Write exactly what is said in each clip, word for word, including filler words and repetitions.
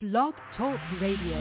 Blog Talk Radio.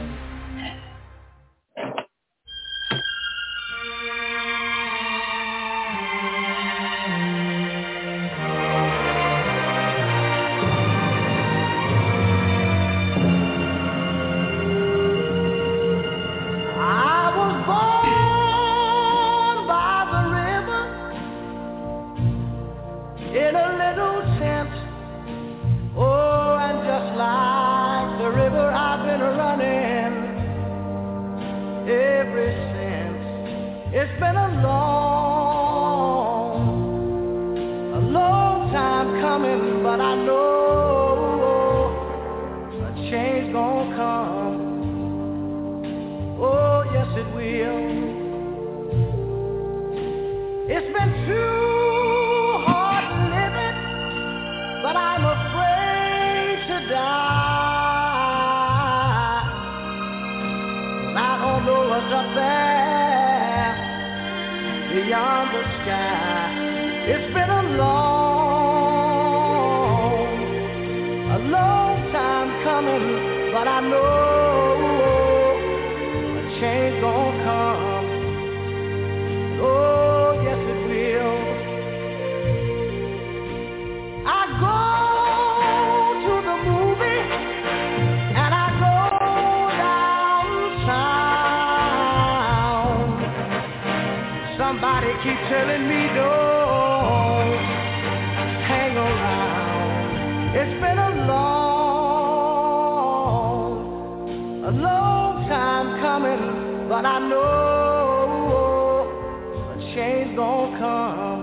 It's been a long, a long time coming, but I know a change gonna come. Oh, yes it will. It's been too hard living, but I'm afraid to die. I don't know what's up there beyond the sky. It's been a long, a long time coming, but I know a change gonna come. Oh, yes it will. I go to the movie and I go downtown. Somebody keep telling me don't hang around. It's been a long, a long time coming, but I know a change gonna come.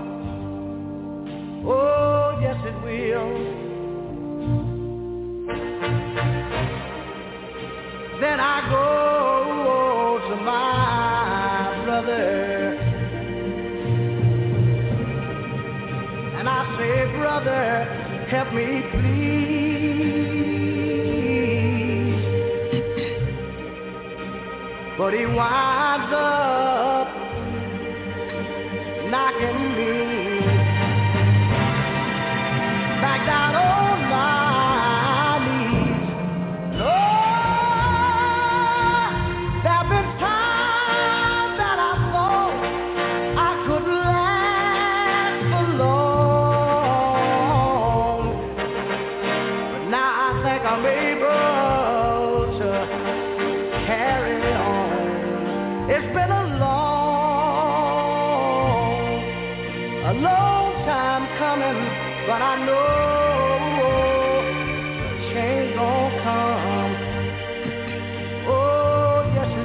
Oh, yes it will. Then I go to my brother and I say, brother, help me please. But he winds up knocking me back down on my knees. Lord, there have been times that I thought I could last alone. I'm able to carry on. It's been a long, a long time coming, but I know a change gonna come. Oh, yes it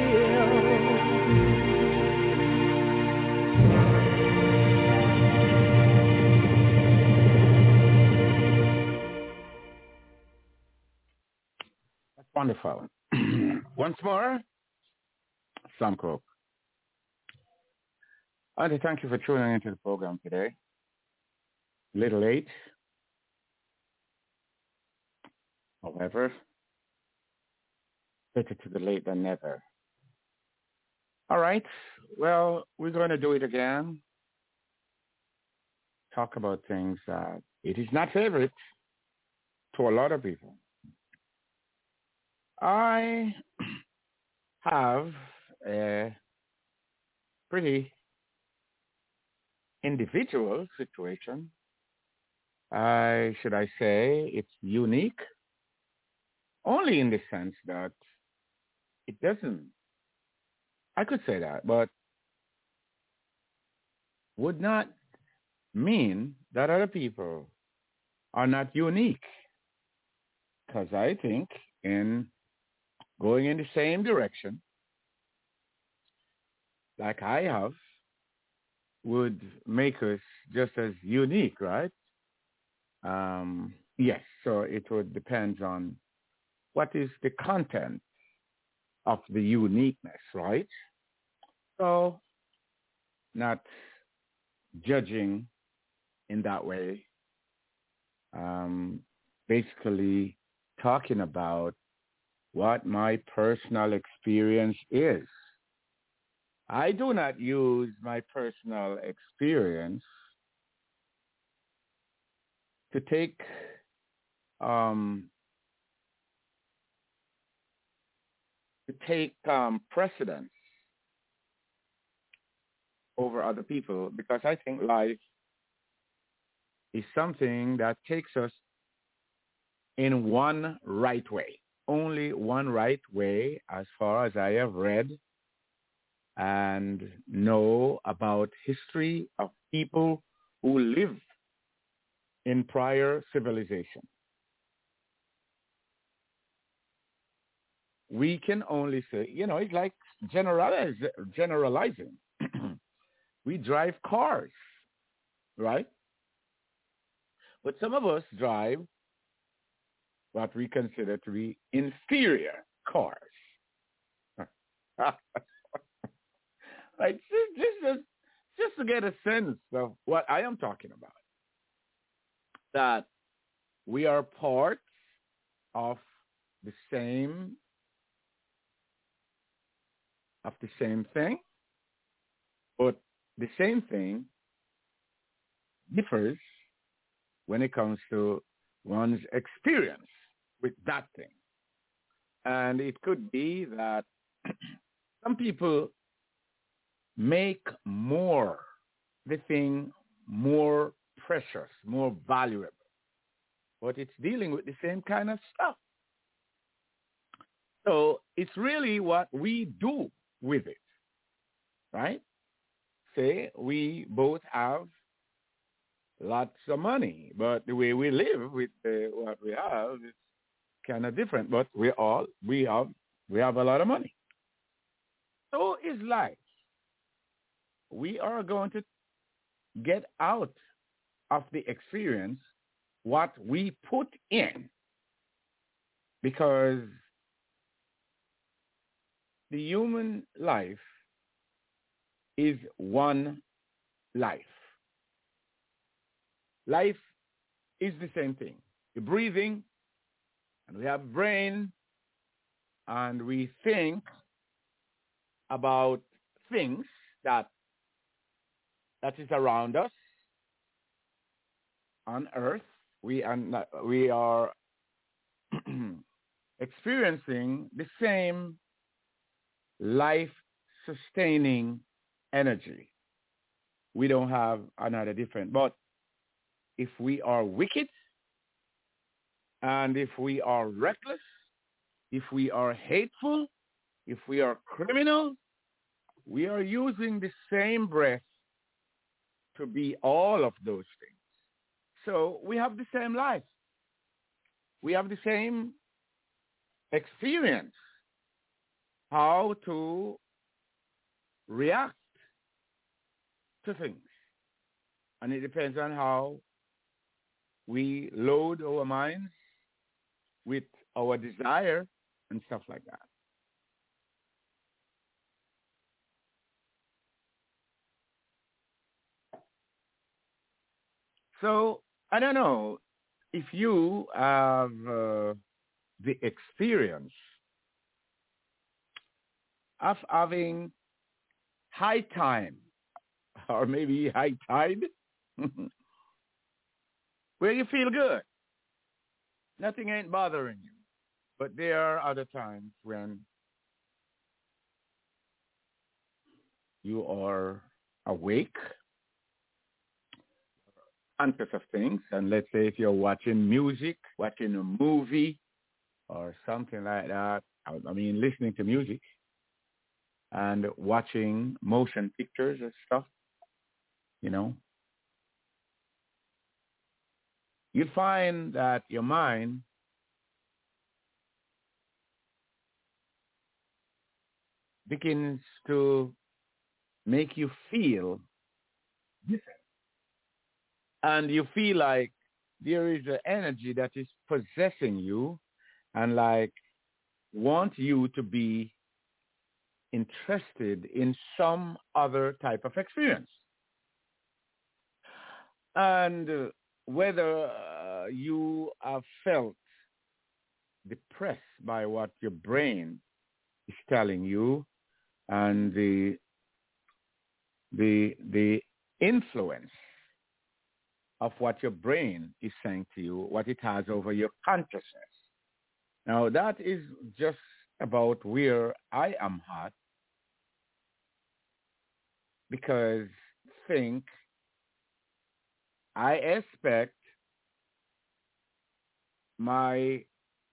Wonderful. Once more, Sam Cook. I want to thank you for tuning into the program today. A little late. However, better to be late than never. All right. Well, we're going to do it again. Talk about things that it is not favorite to a lot of people. I have a pretty individual situation. I should I say it's unique only in the sense that it doesn't, I could say that, but would not mean that other people are not unique. Because I think in going in the same direction, like I have, would make us just as unique, right? Um, yes, so it would depend on what is the content of the uniqueness, right? So, not judging in that way, um, basically talking about what my personal experience is. I do not use my personal experience to take um, to take um, precedence over other people, because I think life is something that takes us in one right way. Only one right way, as far as I have read and know about history of people who lived in prior civilization. We can only say, you know, it's like generalize, generalizing. We drive cars, right? But some of us drive what we consider to be inferior cars. Right? Just, just, just to get a sense of what I am talking about. That we are parts of the same of the same thing, but the same thing differs when it comes to one's experience with that thing. And it could be that some people make more the thing more precious, more valuable, but it's dealing with the same kind of stuff. So it's really what we do with it, right? Say we both have lots of money, but the way we live with uh, what we have is kind of different. But we all we have we have a lot of money. So is life. We are going to get out of the experience what we put in, because the human life is one life. Life is the same thing. You're breathing, and we have brain, and we think about things that that is around us on earth. We are, not, we are experiencing the same life-sustaining energy. We don't have another different. But if we are wicked, and if we are reckless, if we are hateful, if we are criminals, we are using the same breath to be all of those things. So we have the same life. We have the same experience how to react to things. And it depends on how we load our minds with our desire and stuff like that. So I don't know if you have uh, the experience of having high time, or maybe high tide, where you feel good. Nothing ain't bothering you. But there are other times when you are awake, conscious of things, and let's say if you're watching music, watching a movie, or something like that, I mean, listening to music, and watching motion pictures and stuff, you know, you find that your mind begins to make you feel different. And you feel like there is an energy that is possessing you and like want you to be interested in some other type of experience. And uh, whether uh, you have felt depressed by what your brain is telling you and the the the influence of what your brain is saying to you, what it has over your consciousness. Now, that is just about where I am at because think I expect my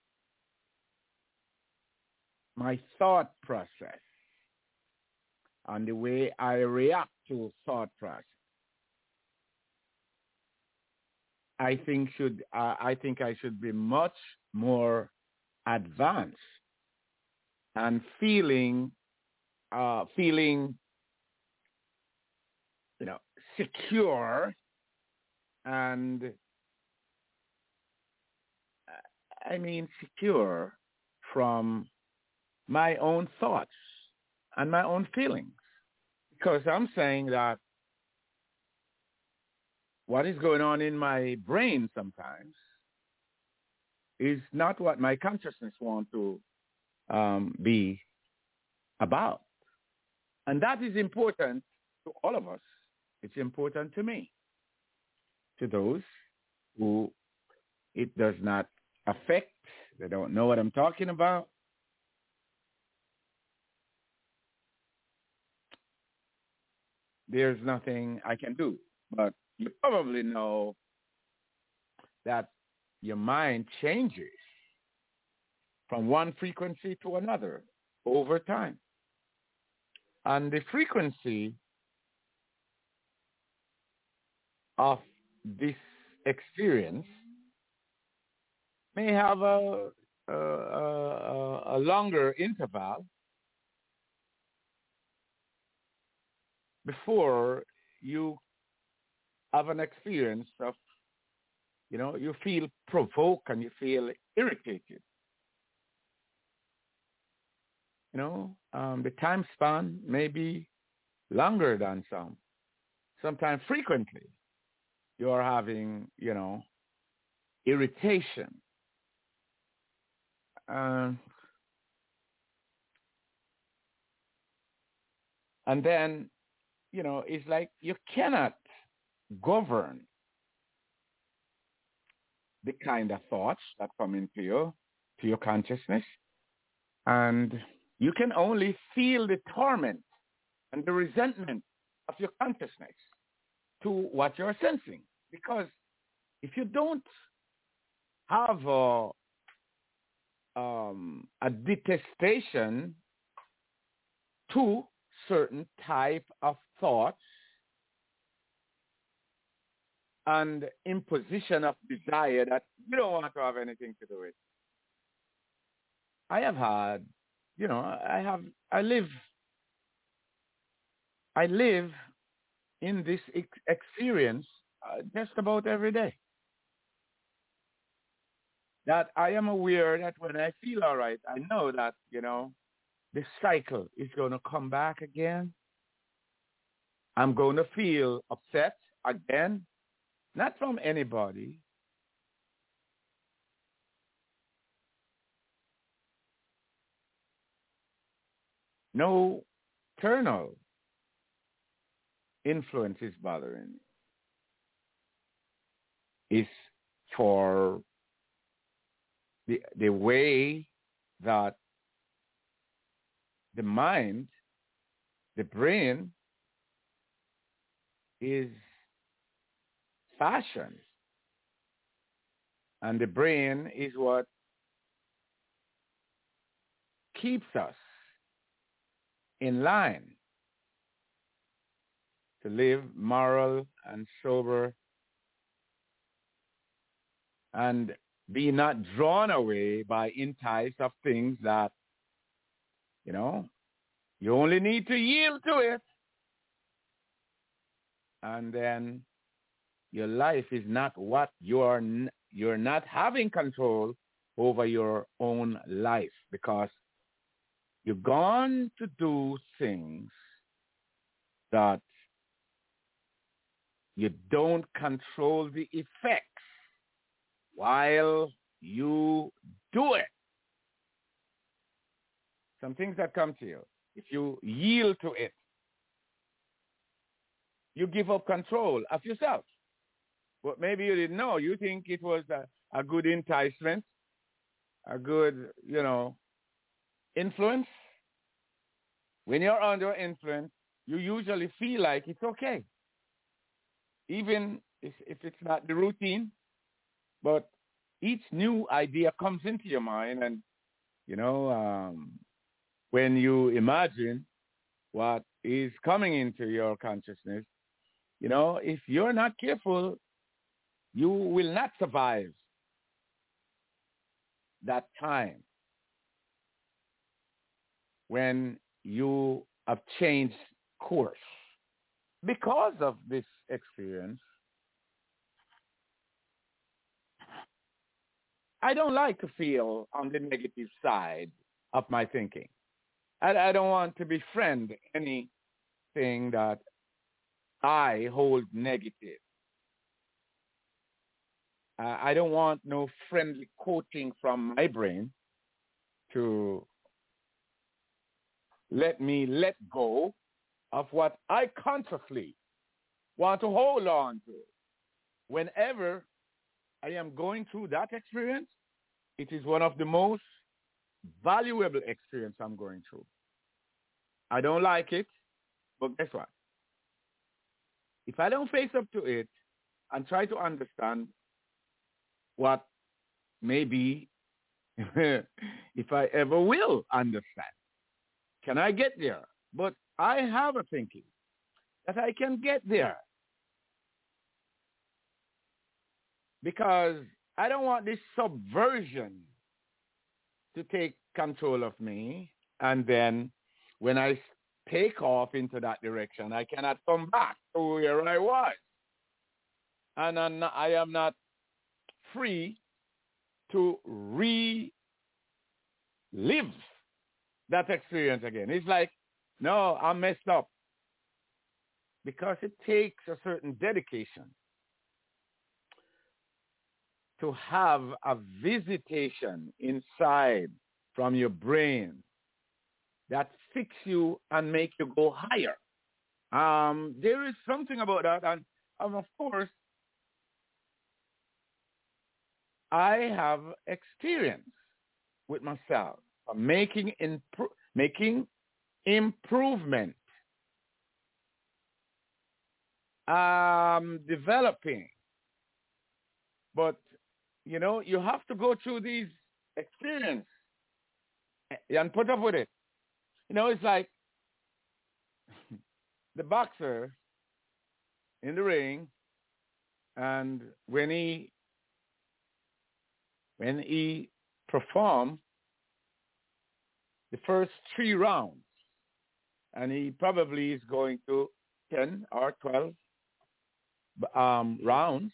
my thought process and the way I react to thought process. I think should uh, I think I should be much more advanced and feeling uh, feeling you know secure and uh, I mean secure from my own thoughts and my own feelings because I'm saying that what is going on in my brain sometimes is not what my consciousness wants to um, be about. And that is important to all of us. It's important to me. To those who it does not affect, they don't know what I'm talking about. There's nothing I can do. But you probably know that your mind changes from one frequency to another over time. And the frequency of this experience may have a, a, a, a longer interval before you have an experience of, you know, you feel provoked and you feel irritated. You know, um, the time span may be longer than some. Sometimes frequently you are having, you know, irritation. Uh, and then, you know, it's like you cannot govern the kind of thoughts that come into you, to your consciousness. And you can only feel the torment and the resentment of your consciousness to what you're sensing. Because if you don't have a, um, a detestation to certain type of thoughts and imposition of desire that you don't want to have anything to do with. I have had, you know, I have, I live, I live in this ex- experience uh, just about every day. That I am aware that when I feel all right, I know that, you know, the cycle is going to come back again. I'm going to feel upset again, not from anybody. No external influence is bothering me. It's for the, the way that the mind, the brain is fashioned. And the brain is what keeps us in line to live moral and sober and be not drawn away by entice of things that, you know, you only need to yield to it. And then your life is not what you're, n- you're not having control over your own life because you're going to do things that you don't control the effects while you do it. Some things that come to you, if you yield to it, you give up control of yourself. But maybe you didn't know. You think it was a, a good enticement, a good, you know, influence, when you're under influence, you usually feel like it's okay. Even if, if it's not the routine, but each new idea comes into your mind, and, you know, um, when you imagine what is coming into your consciousness, you know, if you're not careful, you will not survive that time when you have changed course. Because of this experience, I don't like to feel on the negative side of my thinking. I, I don't want to befriend anything that I hold negative. Uh, I don't want no friendly coating from my brain to let me let go of what I consciously want to hold on to. Whenever I am going through that experience, it is one of the most valuable experience I'm going through. I don't like it, but guess what? If I don't face up to it and try to understand what maybe if I ever will understand, can I get there? But I have a thinking that I can get there because I don't want this subversion to take control of me, and then when I take off into that direction, I cannot come back to where I was. And I'm not, I am not free to relive that experience again. It's like, no, I messed up. Because it takes a certain dedication to have a visitation inside from your brain that fix you and make you go higher. Um, there is something about that. And um, of course, I have experience with myself of making, impro- making improvement, um, developing. But, you know, you have to go through these experiences and put up with it. You know, it's like the boxer in the ring, and when he when he performed the first three rounds, and he probably is going to ten or twelve um, rounds.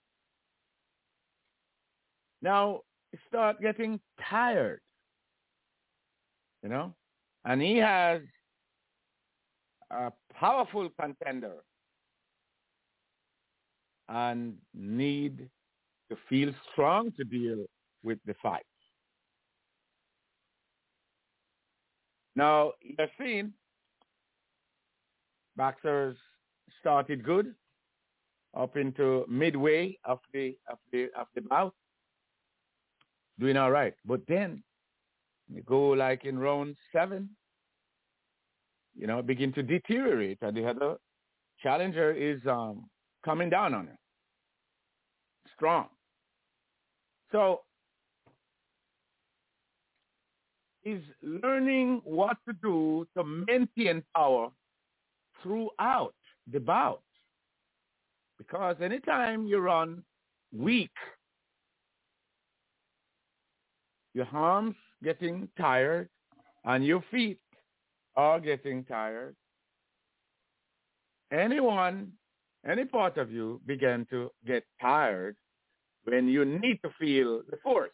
Now he start getting tired, you know, and he has a powerful contender and need to feel strong to deal with the fight. Now, you've seen boxers started good up into midway of the of the of the bout, doing all right. But then you go like in round seven, you know, begin to deteriorate, and the other challenger is um, coming down on him, strong. So he's learning what to do to maintain power throughout the bout. Because anytime you run weak, your arms getting tired and your feet are getting tired, anyone, any part of you begin to get tired when you need to feel the force.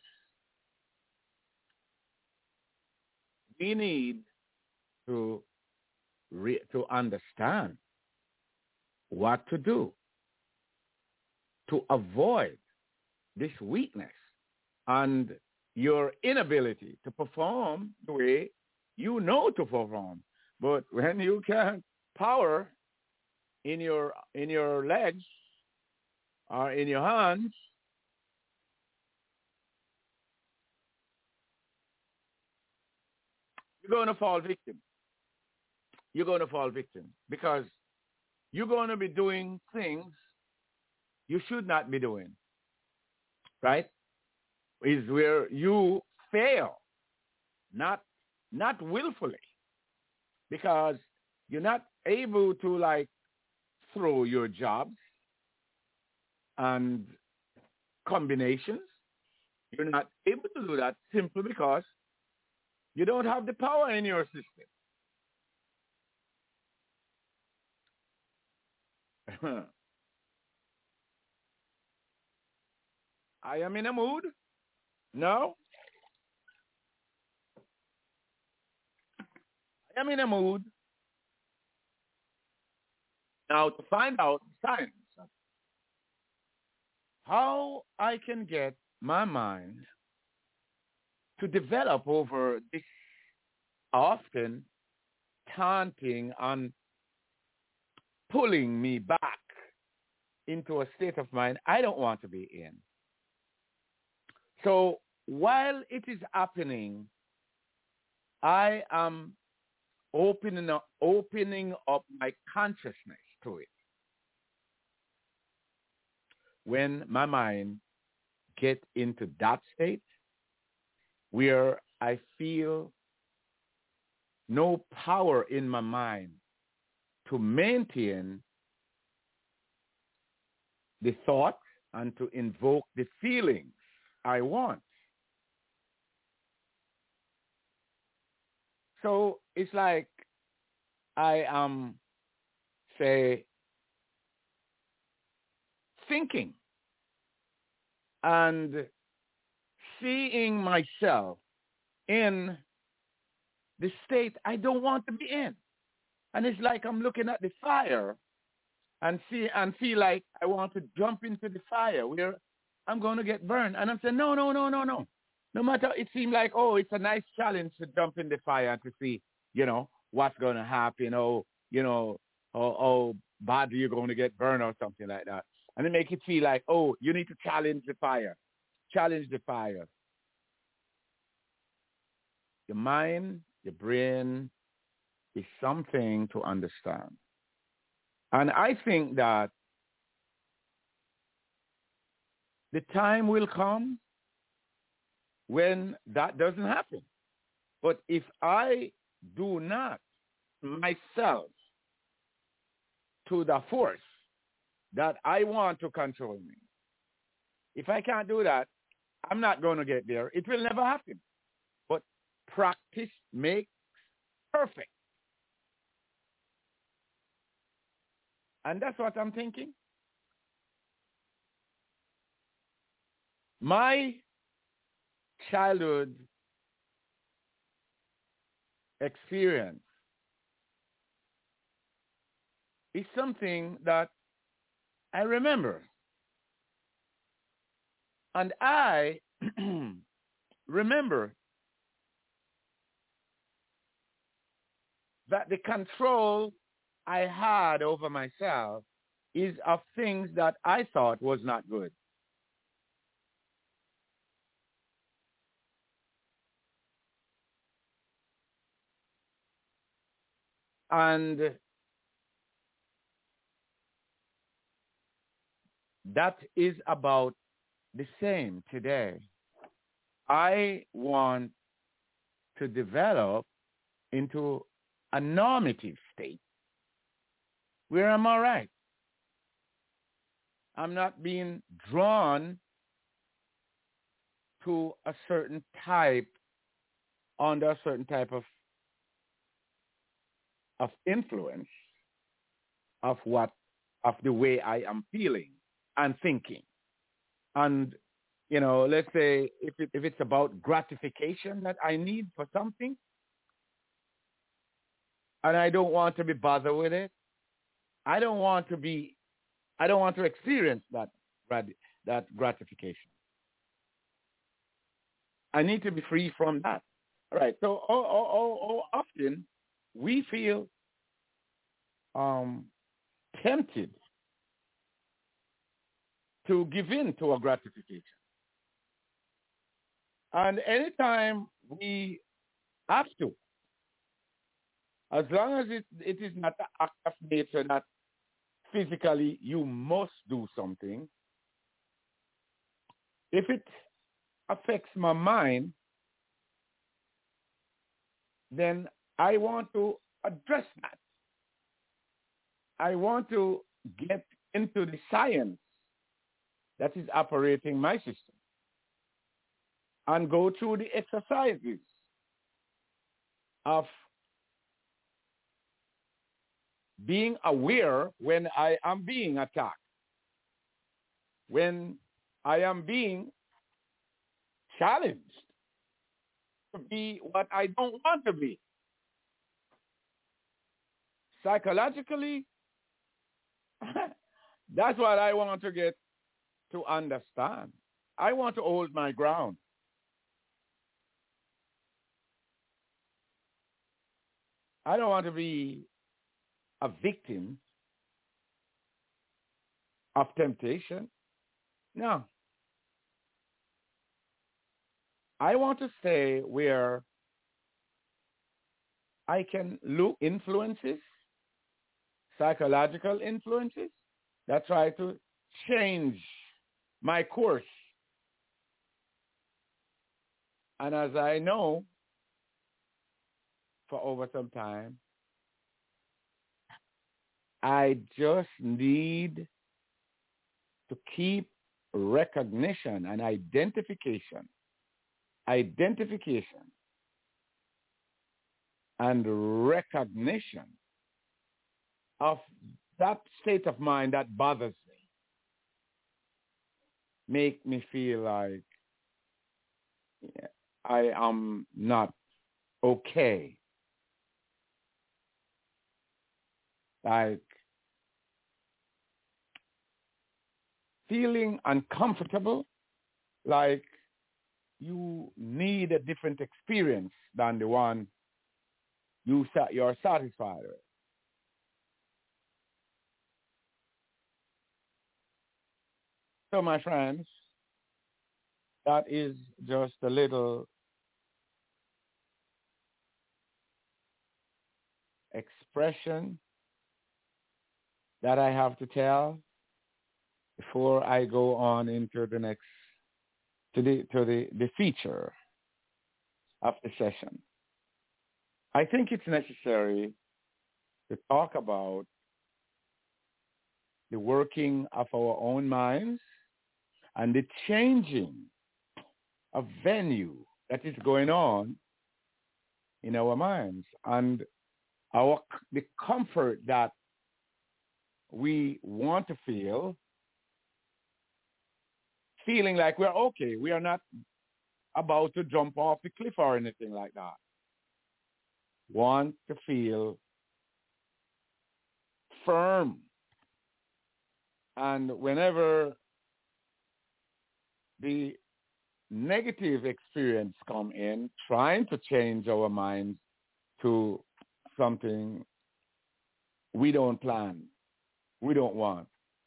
We need to re- to understand what to do to avoid this weakness and your inability to perform the way you know to perform. But when you can't power in your in your legs or in your hands, you're going to fall victim. You're going to fall victim because you're going to be doing things you should not be doing, right? Is where you fail, not not willfully, because you're not able to like throw your jobs and combinations. You're not able to do that simply because you don't have the power in your system. I am in a mood. No, I am in a mood now to find out science, how I can get my mind to develop over this often taunting and pulling me back into a state of mind I don't want to be in. So while it is happening, I am opening up, opening up my consciousness to it. When my mind gets into that state where I feel no power in my mind to maintain the thought and to invoke the feelings I want. So it's like I am, say, thinking and seeing myself in the state I don't want to be in. And it's like I'm looking at the fire and see and feel like I want to jump into the fire where I'm going to get burned. And I'm saying, no, no, no, no, no. No matter, it seemed like, oh, it's a nice challenge to jump in the fire and to see, you know, what's going to happen. Oh, you know, oh, oh, badly you're going to get burned or something like that. And it make it feel like, oh, you need to challenge the fire. Challenge the fire. Your mind, your brain is something to understand. And I think that the time will come when that doesn't happen. But if I do not myself to the force that I want to control me, if I can't do that, I'm not going to get there. It will never happen. But practice makes perfect. And that's what I'm thinking. My childhood experience is something that I remember. And I remember that the control I had over myself is of things that I thought was not good. And that is about the same today. I want to develop into a normative state where I'm all right. I'm not being drawn to a certain type, under a certain type of of influence of what, of the way I am feeling and thinking. And, you know, let's say if it, if it's about gratification that I need for something, and I don't want to be bothered with it, I don't want to be, I don't want to experience that, that gratification. I need to be free from that. All right. So, oh, oh, oh, oh, often we feel um, tempted to give in to a gratification. And anytime we have to, As long as it, it is not an act of nature that physically you must do something, if it affects my mind, then I want to address that. I want to get into the science that is operating my system and go through the exercises of being aware when I am being attacked, when I am being challenged to be what I don't want to be. Psychologically, that's what I want to get to understand. I want to hold my ground. I don't want to be a victim of temptation. No. I want to stay where I can look influences, psychological influences that try to change my course. And as I know, for over some time, I just need to keep recognition and identification, identification and recognition of that state of mind that bothers me, make me feel like I am not okay. Like feeling uncomfortable, like you need a different experience than the one you sa- you're satisfied with. So, my friends, that is just a little expression that I have to tell before I go on into the next to the to the, the feature of the session. I think it's necessary to talk about the working of our own minds and the changing of venue that is going on in our minds and our the comfort that we want to feel, feeling like we're okay. We are not about to jump off the cliff or anything like that. Want to feel firm. And whenever the negative experience come in, trying to change our minds to something we don't plan, we don't want.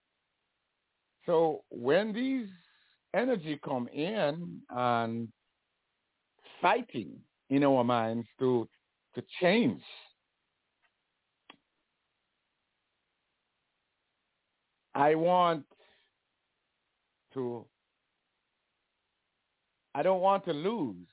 So when these energy come in and fighting in our minds to to change, I want to, I don't want to lose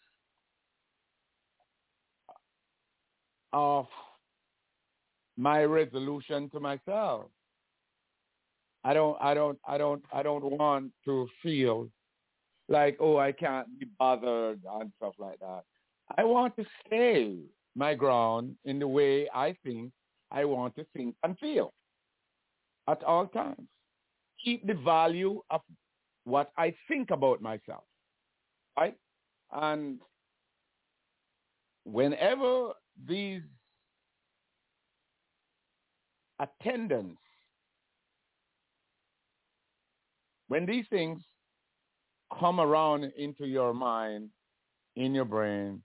of my resolution to myself. I don't, I don't, I don't, I don't want to feel like, oh, I can't be bothered and stuff like that. I want to stay my ground in the way I think I want to think and feel at all times. Keep the value of what I think about myself, right? And whenever these attendants, when these things come around into your mind, in your brain,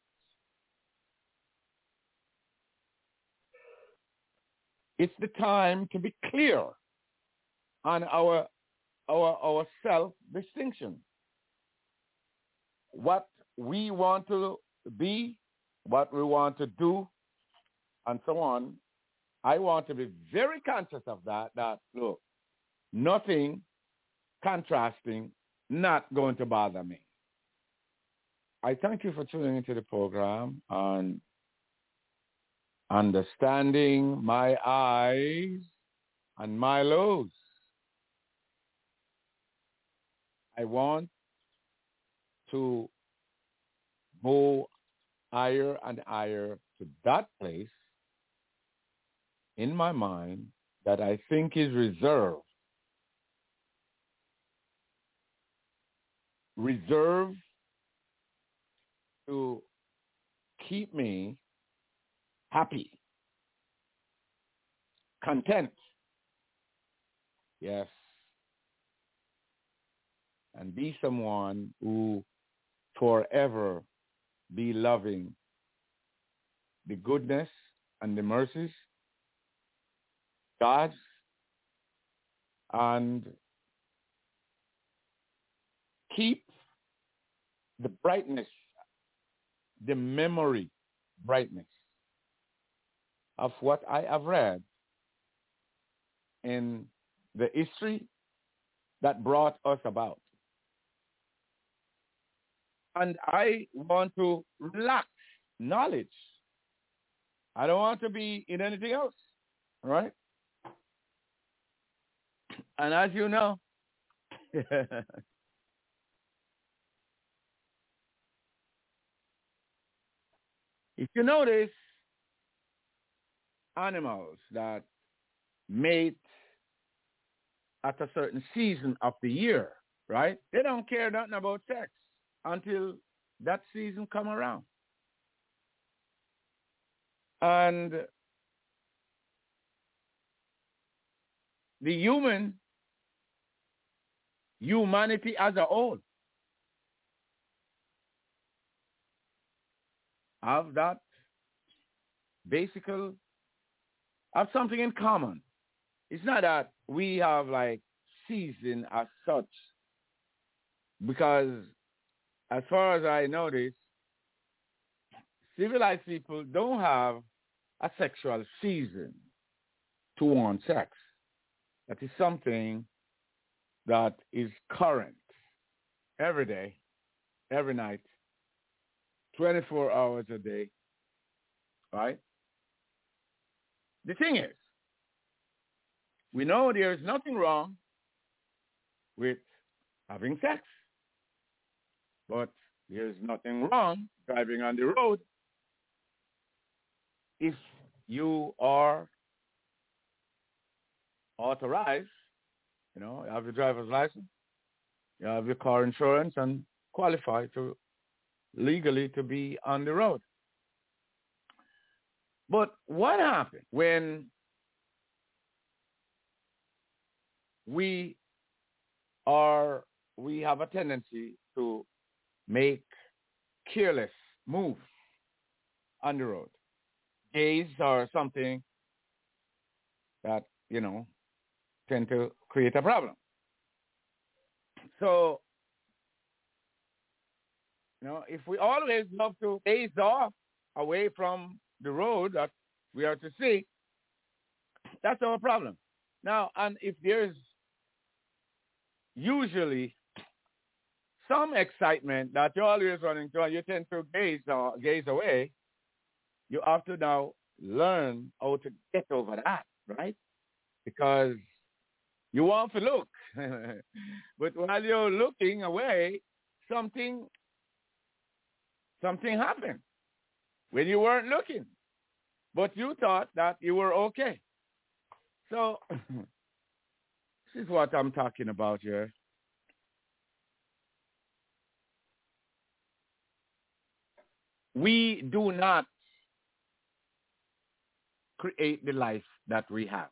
it's the time to be clear on our our our self distinction. What we want to be, what we want to do, and so on, I want to be very conscious of that, that, look, nothing contrasting, not going to bother me. I thank you for tuning into the program and understanding my highs and my lows. I want to go higher and higher to that place in my mind that I think is reserved. Reserved to keep me happy, content, yes, and be someone who forever be loving the goodness and the mercies, God's, and keep the brightness, the memory brightness of what I have read in the history that brought us about. And I want to relax knowledge. I don't want to be in anything else, all right? And as you know, if you notice, animals that mate at a certain season of the year, right? They don't care nothing about sex until that season come around. And the human, humanity as a whole, have that basic, have something in common. It's not that we have like season as such, because as far as I notice, civilized people don't have a sexual season to want sex. That is something that is current every day, every night, twenty-four hours a day, right? The thing is, we know there is nothing wrong with having sex, but there is nothing wrong driving on the road if you are authorized, you know, you have your driver's license, you have your car insurance, and qualify to legally to be on the road. But what happened when we are, we have a tendency to make careless moves on the road? Gays are something that, you know, tend to create a problem. So, you know, if we always love to gaze off away from the road that we are to see, that's our problem. Now, and if there's usually some excitement that you're always running to and you tend to gaze, uh, gaze away, you have to now learn how to get over that, right? Because you want to look. But while you're looking away, something something happened when you weren't looking. But you thought that you were okay. So this is what I'm talking about here. We do not create the life that we have.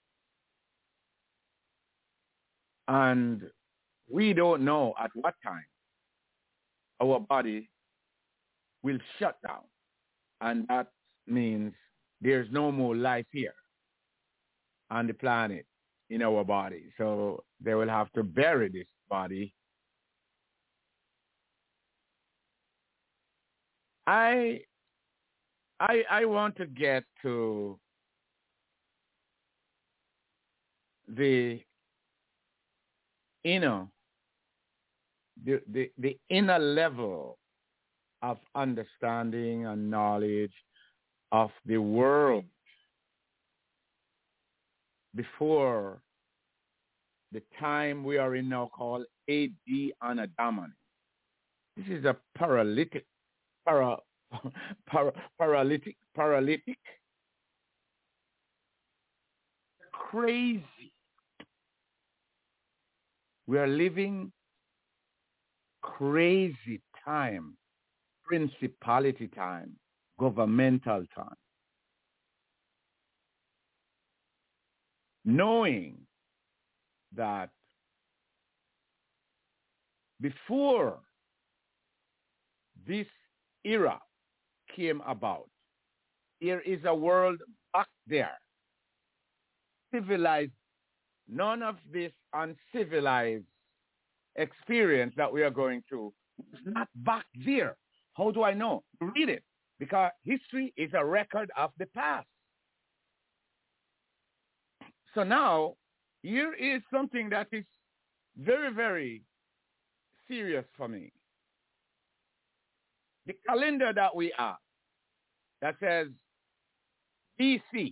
And we don't know at what time our body will shut down. And that means there's no more life here on the planet in our body. So they will have to bury this body. I I, I want to get to the inner, the, the, the inner level of understanding and knowledge of the world before the time we are in now called A D Anno Domini. This is a paralytic, para, para, paralytic, paralytic, crazy. We are living crazy time, principality time, governmental time. Knowing that before this era came about, there is a world back there, civilized, none of this uncivilized experience that we are going through is not back there. How do I know? Read it, because history is a record of the past. So now, here is something that is very, very serious for me. The calendar that we have that says B C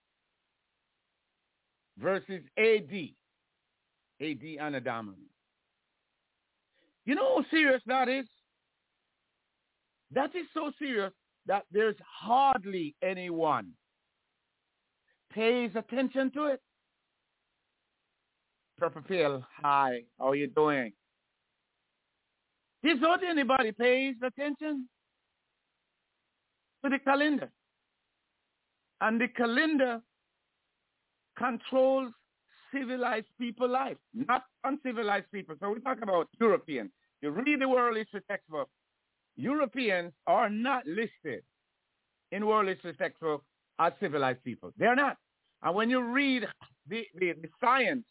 versus A D, A D Anno Domini. You know how serious that is? That is so serious that there's hardly anyone pays attention to it. Purple Phil, hi, how are you doing? There's not anybody pays attention to the calendar. And the calendar controls civilized people's life, not uncivilized people. So we talk about Europeans. You read the world history textbook, Europeans are not listed in world history textbook as civilized people. They're not. And when you read the, the, the science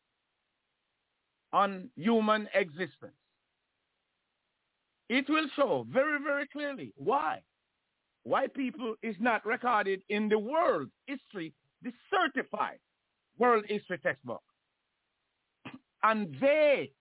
on human existence, it will show very, very clearly why. Why people is not recorded in the world history, the certified world history textbook. And they,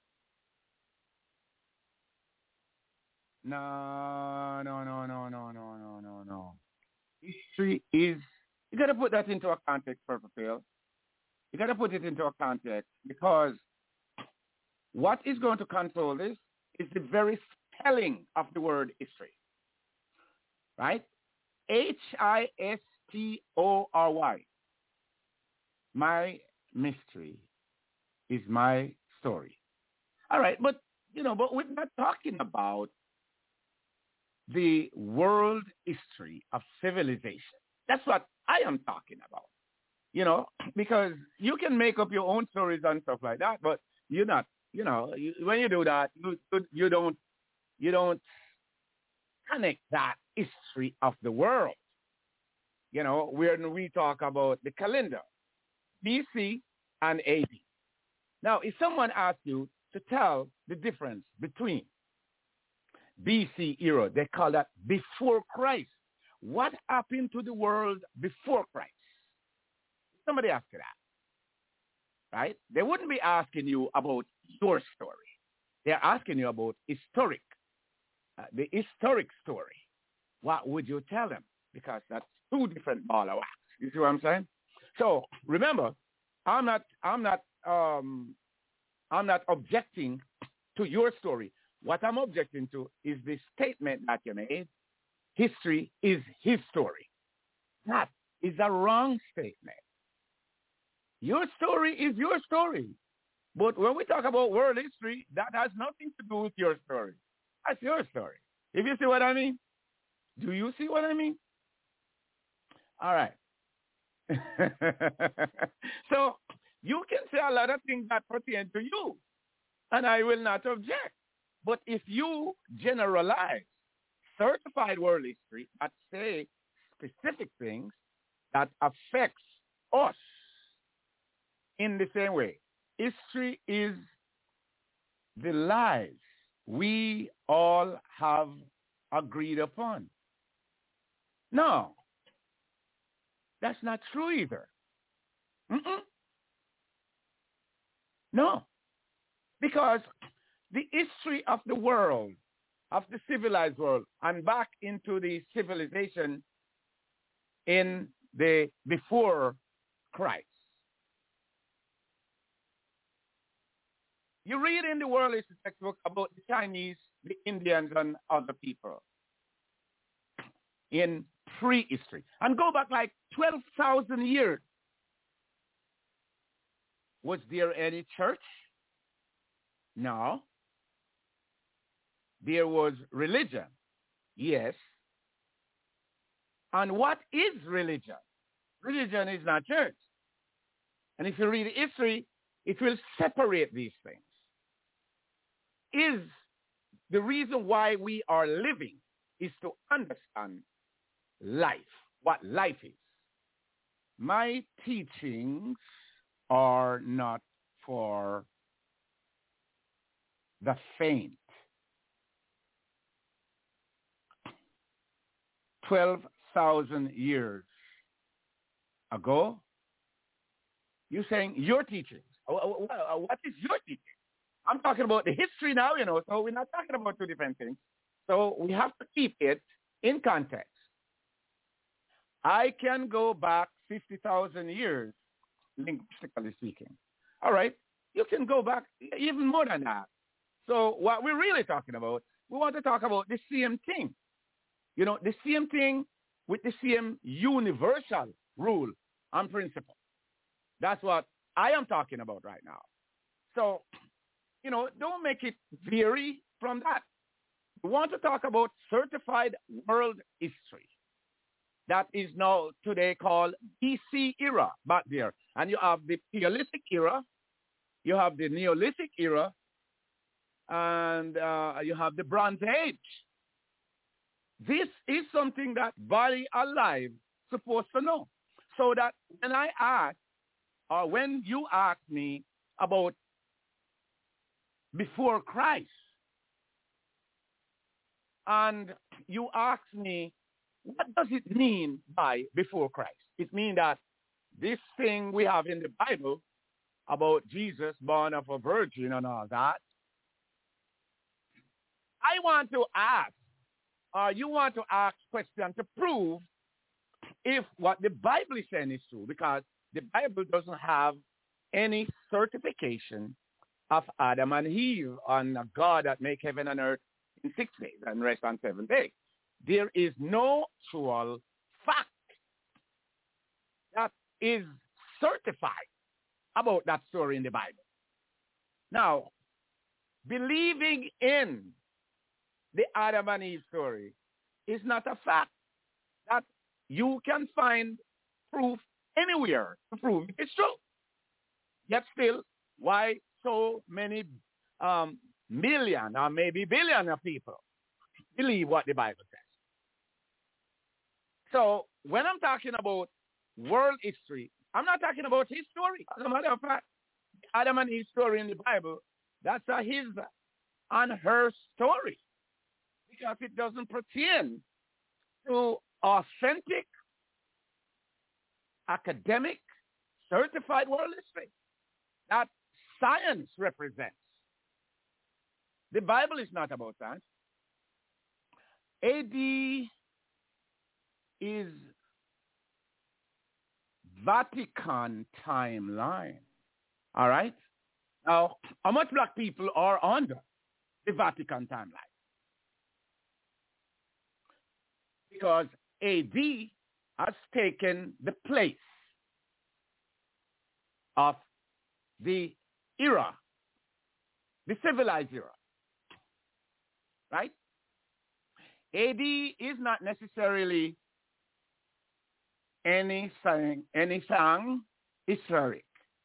no, no, no, no, no, no, no, no, no. History is, you got to put that into a context, Purple Phil. You got to put it into a context, because what is going to control this is the very spelling of the word history, right? H I S T O R Y. My mystery is my story. All right, but, you know, but we're not talking about the world history of civilization. That's what I am talking about, you know, because you can make up your own stories and stuff like that, but you're not, you know, you, when you do that, you, you don't, you don't connect that history of the world. You know, when we talk about the calendar, B C and A D. Now, if someone asks you to tell the difference between B C era, they call that before Christ. What happened to the world before Christ? Somebody ask you that, right? They wouldn't be asking you about your story. They're asking you about historic, uh, the historic story. What would you tell them? Because that's two different ball of wax. You see what I'm saying? So remember, I'm not, I'm not, um, I'm not objecting to your story. What I'm objecting to is the statement that you made. History is his story. That is a wrong statement. Your story is your story. But when we talk about world history, that has nothing to do with your story. That's your story. If you see what I mean? Do you see what I mean? All right. So you can say a lot of things that pertain to you, and I will not object. But if you generalize certified world history that say specific things that affects us in the same way, history is the lives we all have agreed upon. No, that's not true either. Mm-mm. No, because the history of the world, of the civilized world, and back into the civilization in the before Christ. You read in the world history textbook about the Chinese, the Indians, and other people in prehistory. And go back like twelve thousand years. Was there any church? No. There was religion. Yes. And what is religion? Religion is not church. And if you read history, it will separate these things. Is the reason why we are living is to understand life, what life is. My teachings are not for the faint. twelve thousand years ago, you're saying your teachings. What is your teaching? I'm talking about the history now, you know, so we're not talking about two different things. So we have to keep it in context. I can go back fifty thousand years, linguistically speaking. All right, you can go back even more than that. So what we're really talking about, we want to talk about the same thing. You know, the same thing with the same universal rule and principle. That's what I am talking about right now. So, you know, don't make it vary from that. We want to talk about certified world history. That is now today called B C era back there. And you have the Paleolithic era, you have the Neolithic era, and uh, you have the Bronze Age. This is something that body alive supposed to know. So that when I ask, or when you ask me about before Christ, and you ask me, what does it mean by before Christ? It means that this thing we have in the Bible about Jesus born of a virgin and all that, I want to ask, or you want to ask question to prove if what the Bible is saying is true, because the Bible doesn't have any certification of Adam and Eve on a God that make heaven and earth in six days and rest on seven days. There is no actual fact that is certified about that story in the Bible. Now, believing in the Adam and Eve story is not a fact that you can find proof anywhere to prove it's true. Yet still, why so many um, million or maybe billion of people believe what the Bible says? So when I'm talking about world history, I'm not talking about his story. As a matter of fact, Adam and Eve story in the Bible, that's a his and her story, because it doesn't pertain to authentic, academic, certified world history that science represents. The Bible is not about science. A D is Vatican timeline. All right? Now, how much black people are under the Vatican timeline? Because A D has taken the place of the era, the civilized era. Right? A D is not necessarily anything, anything historic.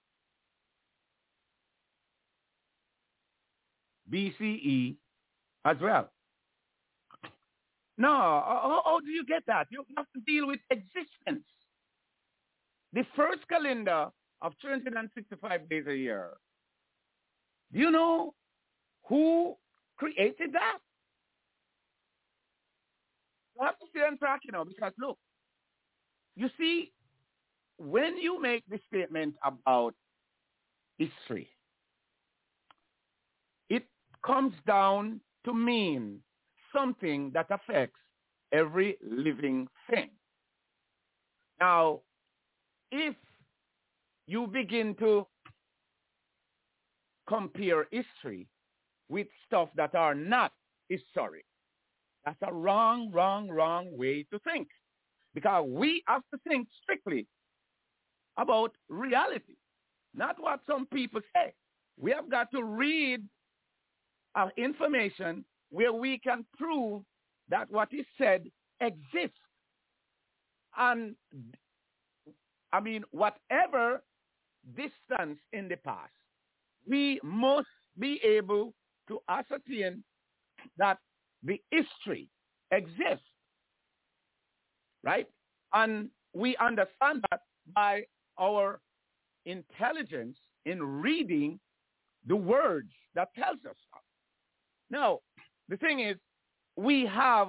B C E as well. No, how, how do you get that? You have to deal with existence. The first calendar of three hundred sixty-five days a year. Do you know who created that? I have to stay on track, you know, because look, you see, when you make the statement about history, it comes down to mean something that affects every living thing. Now, if you begin to compare history with stuff that are not historic, that's a wrong, wrong, wrong way to think. Because we have to think strictly about reality, not what some people say. We have got to read our information where we can prove that what is said exists. And I mean, whatever distance in the past, we must be able to ascertain that the history exists, right? And we understand that by our intelligence in reading the words that tells us that. Now, the thing is, we have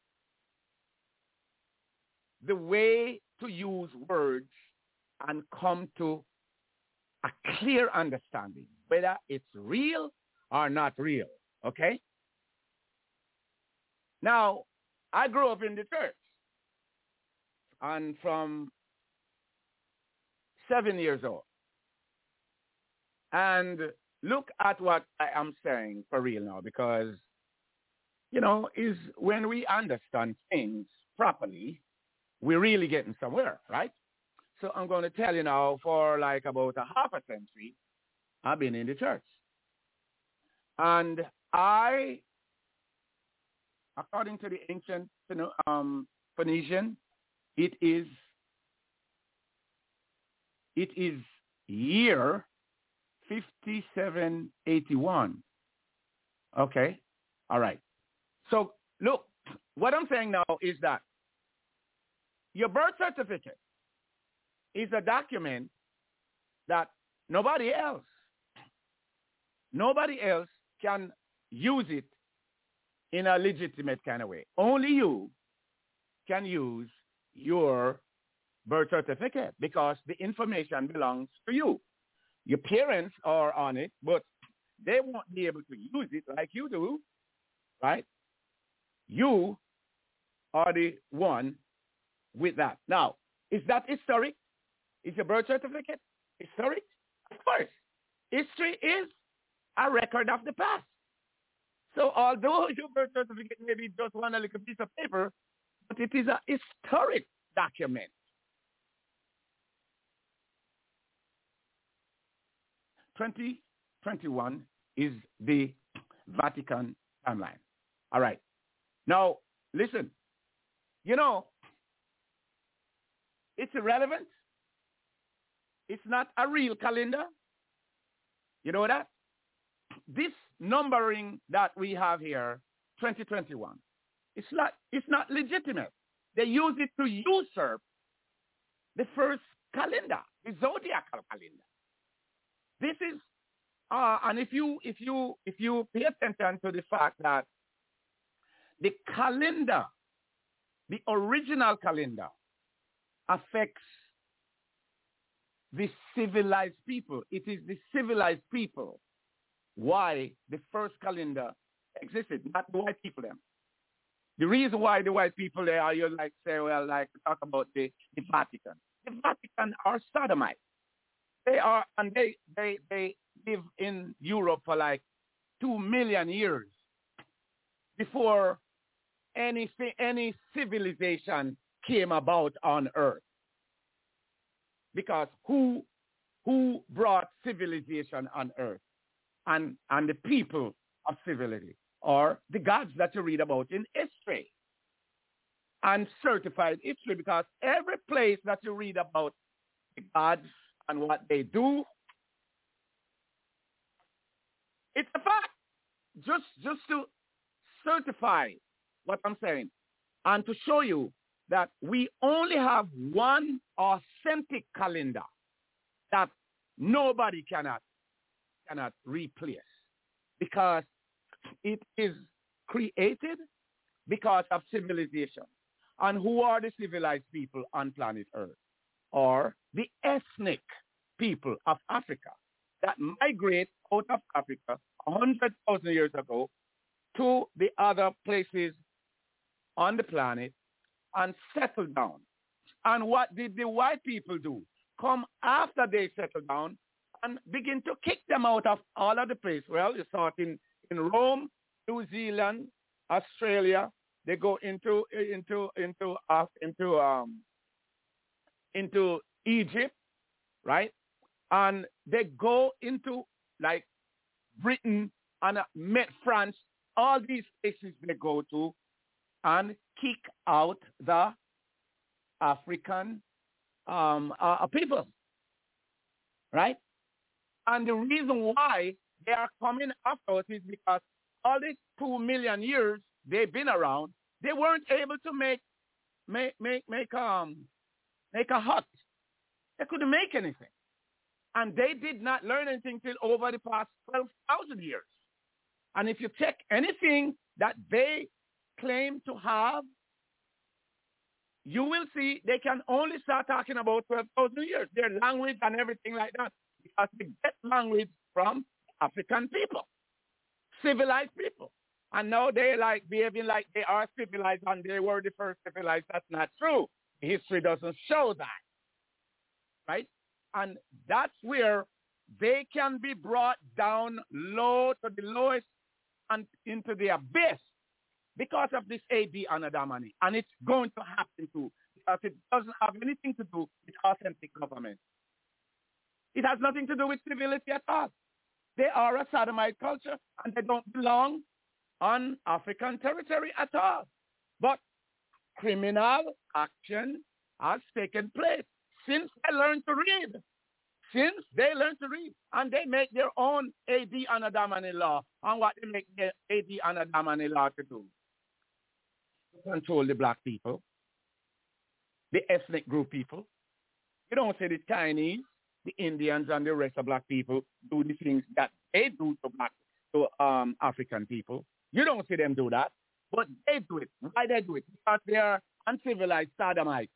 the way to use words and come to a clear understanding, whether it's real or not real, okay? Now, I grew up in the church, and from seven years old. And look at what I am saying for real now, because, you know, is when we understand things properly, we're really getting somewhere, right? So I'm going to tell you now, for like about a half a century, I've been in the church. And I, according to the ancient um, Phoenician, it is, it is year fifty-seven eighty-one. Okay, all right. So look, what I'm saying now is that your birth certificate is a document that nobody else, nobody else can use it in a legitimate kind of way. Only you can use your birth certificate because the information belongs to you. Your parents are on it, but they won't be able to use it like you do, right? You are the one with that. Now, is that historic? Is your birth certificate historic? Of course. History is a record of the past. So although your birth certificate may be just one little piece of paper, but it is a historic document. twenty twenty-one is the Vatican timeline. All right. Now, listen. You know, it's irrelevant. It's not a real calendar. You know that? This numbering that we have here, twenty twenty-one, it's not, it's not legitimate. They use it to usurp the first calendar, the zodiacal calendar. This is, uh, and if you, if you, if you pay attention to the fact that the calendar, the original calendar, affects the civilized people. It is the civilized people why the first calendar existed, not the white people them. The reason why the white people there are, you like say, well, like talk about the, the Vatican. The Vatican are sodomites. They are, and they, they, they live in Europe for like two million years before any, any civilization came about on earth. Because who, who brought civilization on earth? And, and the people of civility are the gods that you read about in history and certified history, because every place that you read about the gods and what they do, it's a fact. Just, just to certify what I'm saying and to show you that we only have one authentic calendar that nobody cannot, cannot replace, because it is created because of civilization. And who are the civilized people on planet Earth? Or the ethnic people of Africa that migrate out of Africa one hundred thousand years ago to the other places on the planet and settle down. And what did the white people do? Come after they settle down and begin to kick them out of all of the places. Well, you saw it in, in Rome, New Zealand, Australia. They go into into into uh, into um into Egypt, right? And they go into like Britain and uh, met France. All these places they go to and kick out the African um, uh, people, right? And the reason why they are coming after us is because all these two million years they've been around, they weren't able to make make make make um make a hut. They couldn't make anything, and they did not learn anything till over the past twelve thousand years. And if you check anything that they claim to have, you will see they can only start talking about twelve thousand years, their language and everything like that, because they get language from African people, civilized people. And now they're like behaving like they are civilized and they were the first civilized. That's not true. History doesn't show that, right? And that's where they can be brought down low to the lowest and into the abyss because of this A D Anadamani. And it's going to happen too, because it doesn't have anything to do with authentic government. It has nothing to do with civility at all. They are a sodomite culture, and they don't belong on African territory at all. But criminal action has taken place since they learned to read. Since they learned to read. And they make their own A D Anadamani law on what they make their A D Anadamani law to do. To control the black people, the ethnic group people. You don't say the Chinese, the Indians, and the rest of black people do the things that they do to black, to um, African people. You don't see them do that, but they do it. Why they do it? Because they are uncivilized sodomites.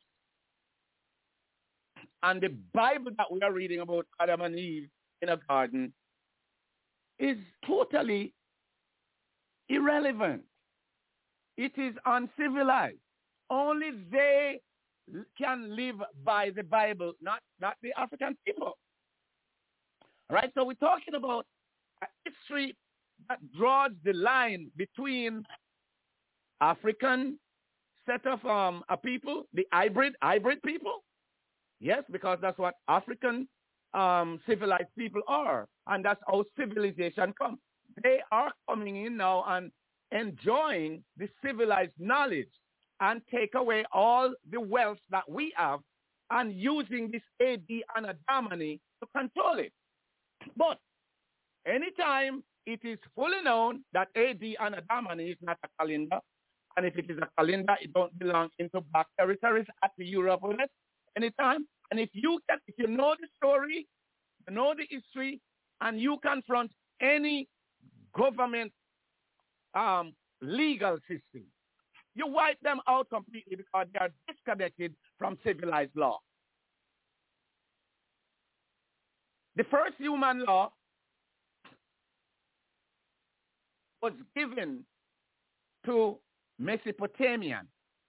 And the Bible that we are reading about Adam and Eve in a garden is totally irrelevant. It is uncivilized. Only they can live by the Bible, not, not the African people. All right, so we're talking about a history that draws the line between African set of um, a people, the hybrid, hybrid people. Yes, because that's what African um, civilized people are. And that's how civilization comes. They are coming in now and enjoying the civilized knowledge and take away all the wealth that we have and using this A D Anadamani to control it. But anytime it is fully known that A D Anadamani is not a calendar, and if it is a calendar, it don't belong into black territories at the Europe with it anytime. And if you can, if you know the story, you know the history, and you confront any government um, legal system, you wipe them out completely because they are disconnected from civilized law. The first human law was given to Mesopotamian.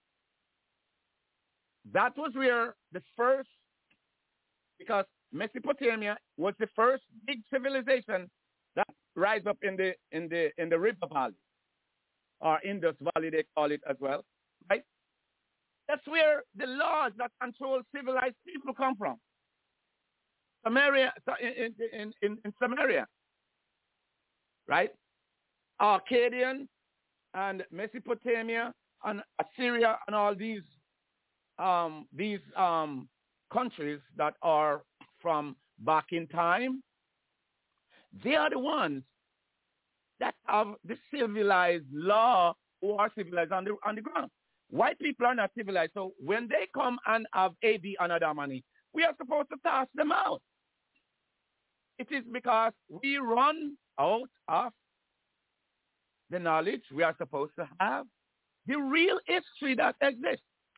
That was where the first, because Mesopotamia was the first big civilization that rise up in the in the in the river valley, or Indus Valley they call it as well, right? That's where the laws that control civilized people come from. Samaria, in in in, in Samaria, right? Akkadian and Mesopotamia and Assyria and all these um, these um, countries that are from back in time, they are the ones that have the civilized law who are civilized on the, on the ground. White people are not civilized. So when they come and have A D Anadamani, we are supposed to toss them out. It is because we run out of the knowledge we are supposed to have, the real history that exists.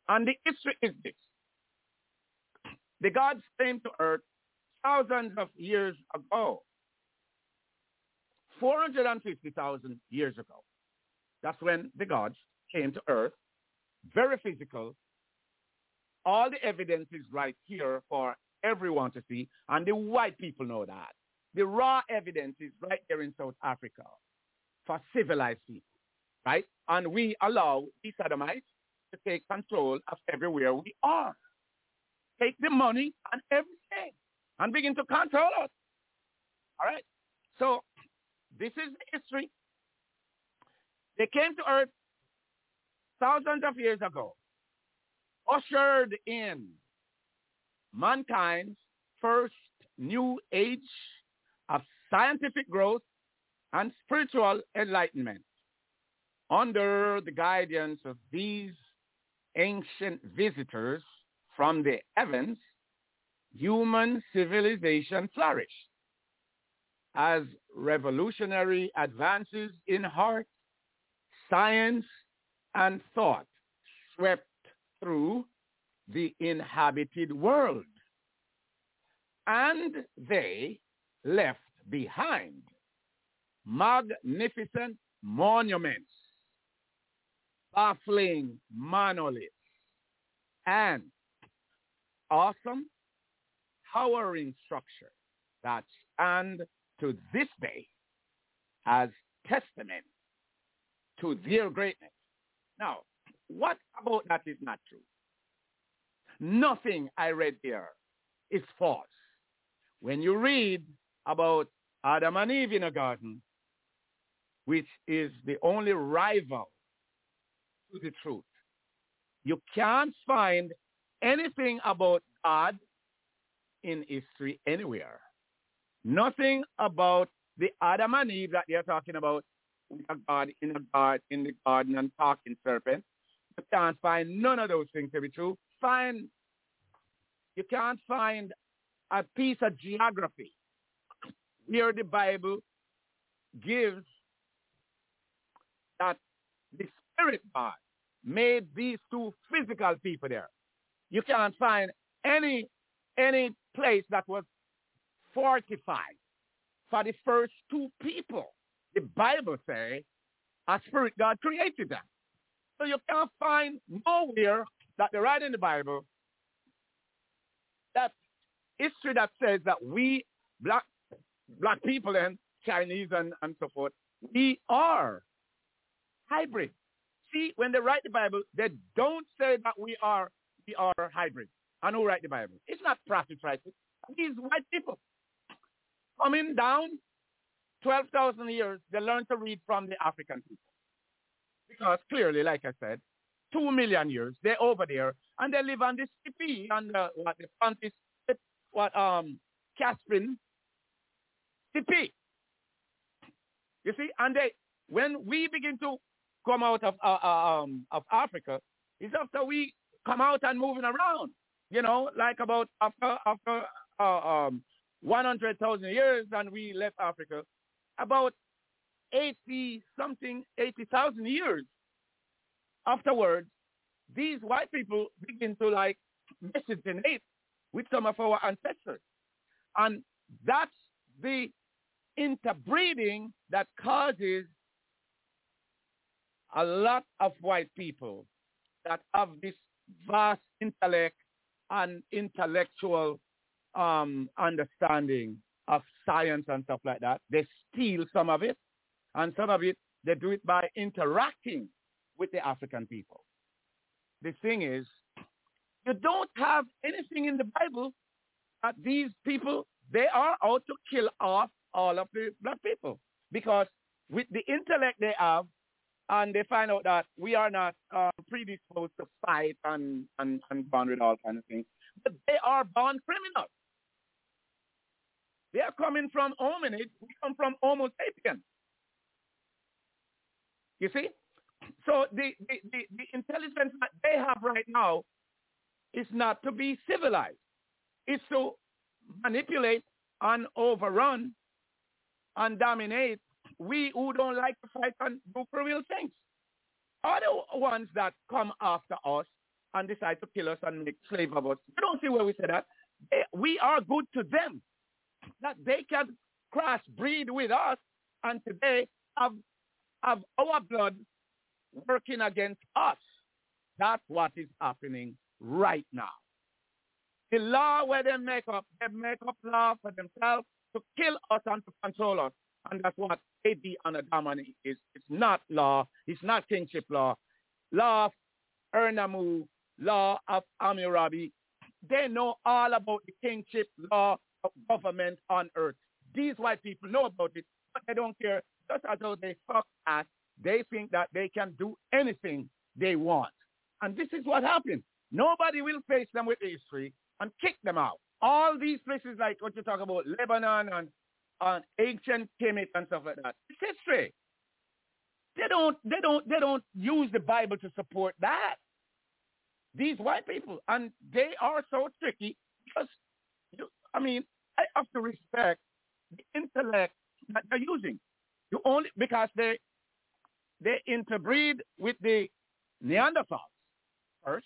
And the history is this. The gods came to earth thousands of years ago. four hundred fifty thousand years ago. That's when the gods came to earth. Very physical. All the evidence is right here for everyone to see. And the white people know that. The raw evidence is right there in South Africa for civilized people. Right? And we allow the Sodomites to take control of everywhere we are. Take the money and everything and begin to control us. All right? So this is history. They came to earth thousands of years ago, ushered in mankind's first new age of scientific growth and spiritual enlightenment. Under the guidance of these ancient visitors from the heavens, human civilization flourished as revolutionary advances in art, science, and thought swept through the inhabited world. And they left behind magnificent monuments, baffling monoliths, and awesome, towering structure that stand to this day as testament to their greatness. Now, what about that is not true? Nothing I read here is false. When you read about Adam and Eve in a garden, which is the only rival to the truth, you can't find anything about God in history anywhere. Nothing about the Adam and Eve that they're talking about with a God in a garden, in the garden and talking serpent. You can't find none of those things to be true. Find, you can't find a piece of geography where the Bible gives that the Spirit God made these two physical people there. You can't find any any place that was fortified for the first two people. The Bible says a spirit God created them. So you can't find nowhere that they write in the Bible that history that says that we black black people and Chinese and, and so forth, we are hybrid. See, when they write the Bible, they don't say that we are we are hybrid. And who write the Bible? It's not prophets write it. These white people coming down twelve thousand years, they learned to read from the African people. Because clearly, like I said, two million years, they're over there, and they live on the steppe, on the, what the Pontus, what, um, Caspian steppe. You see, and they, when we begin to come out of, uh, um, of Africa, it's after we come out and moving around, you know, like about after, after uh, um, one hundred thousand years, and we left Africa, about eighty something, eighty thousand years afterwards, these white people begin to like miscegenate with some of our ancestors. And that's the interbreeding that causes a lot of white people that have this vast intellect and intellectual um, understanding of science and stuff like that. They steal some of it, and some of it, they do it by interacting with the African people. The thing is, you don't have anything in the Bible that these people, they are out to kill off all of the black people. Because with the intellect they have, and they find out that we are not uh, predisposed to fight and, and, and born with all kinds of things, but they are born criminals. They are coming from hominids. We come from Homo sapiens. You see? So the, the, the, the intelligence that they have right now is not to be civilized. It's to manipulate and overrun and dominate we who don't like to fight and do trivial things. Are the ones that come after us and decide to kill us and make slave of us. You don't see where we say that. They, we are good to them, that they can crossbreed with us, and today have, have our blood working against us. That's what is happening right now. The law where they make up, they make up law for themselves to kill us and to control us. And that's what A D and Adamani is. It's not law. It's not kingship law. Law of Ernamu, law of Hammurabi. They know all about the kingship law of government on earth. These white people know about it, but they don't care. Just as though they fuck us, they think that they can do anything they want. And this is what happened. Nobody will face them with history and kick them out. All these places like what you talk about, Lebanon and, and ancient Kemet and stuff like that, it's history. They don't, they don't, they don't use the Bible to support that. These white people, and they are so tricky because, you, I mean, I have to respect the intellect that they're using. You only because they they interbreed with the Neanderthals first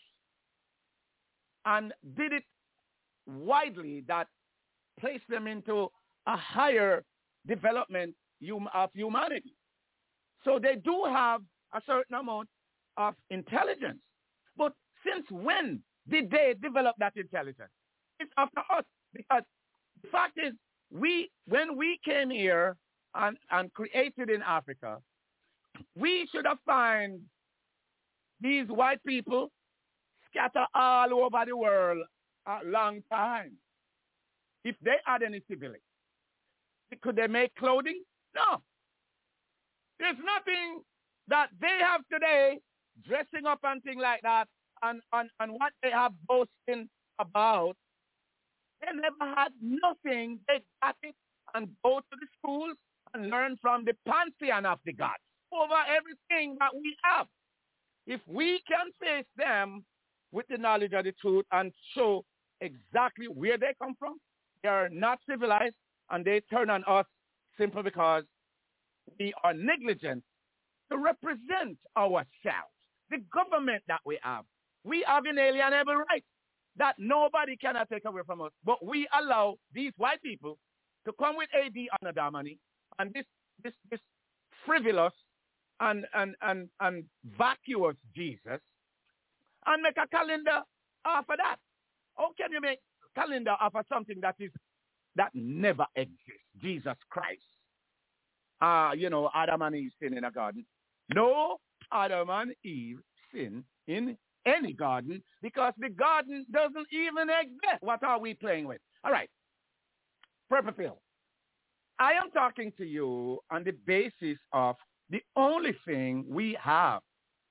and did it widely that placed them into a higher development of humanity. So they do have a certain amount of intelligence. But since when did they develop that intelligence? It's after us. Because the fact is, we when we came here and, and created in Africa, we should have found these white people scattered all over the world a long time. If they had any civility, could they make clothing? No. There's nothing that they have today, dressing up and things like that, and, and, and what they have boasting about. They never had nothing. They got it and go to the schools and learn from the pantheon of the gods over everything that we have. If we can face them with the knowledge of the truth and show exactly where they come from, they are not civilized, and they turn on us simply because we are negligent to represent ourselves, the government that we have. We have inalienable rights that nobody cannot take away from us. But we allow these white people to come with A D and Adamani and this this this frivolous and and and and vacuous Jesus and make a calendar after that. How can you make a calendar after something that is that never exists? Jesus Christ. Ah, uh, you know, Adam and Eve sin in a garden. No, Adam and Eve sin in any garden because the garden doesn't even exist. What are we playing with? All right. Purple Pill. I am talking to you on the basis of the only thing we have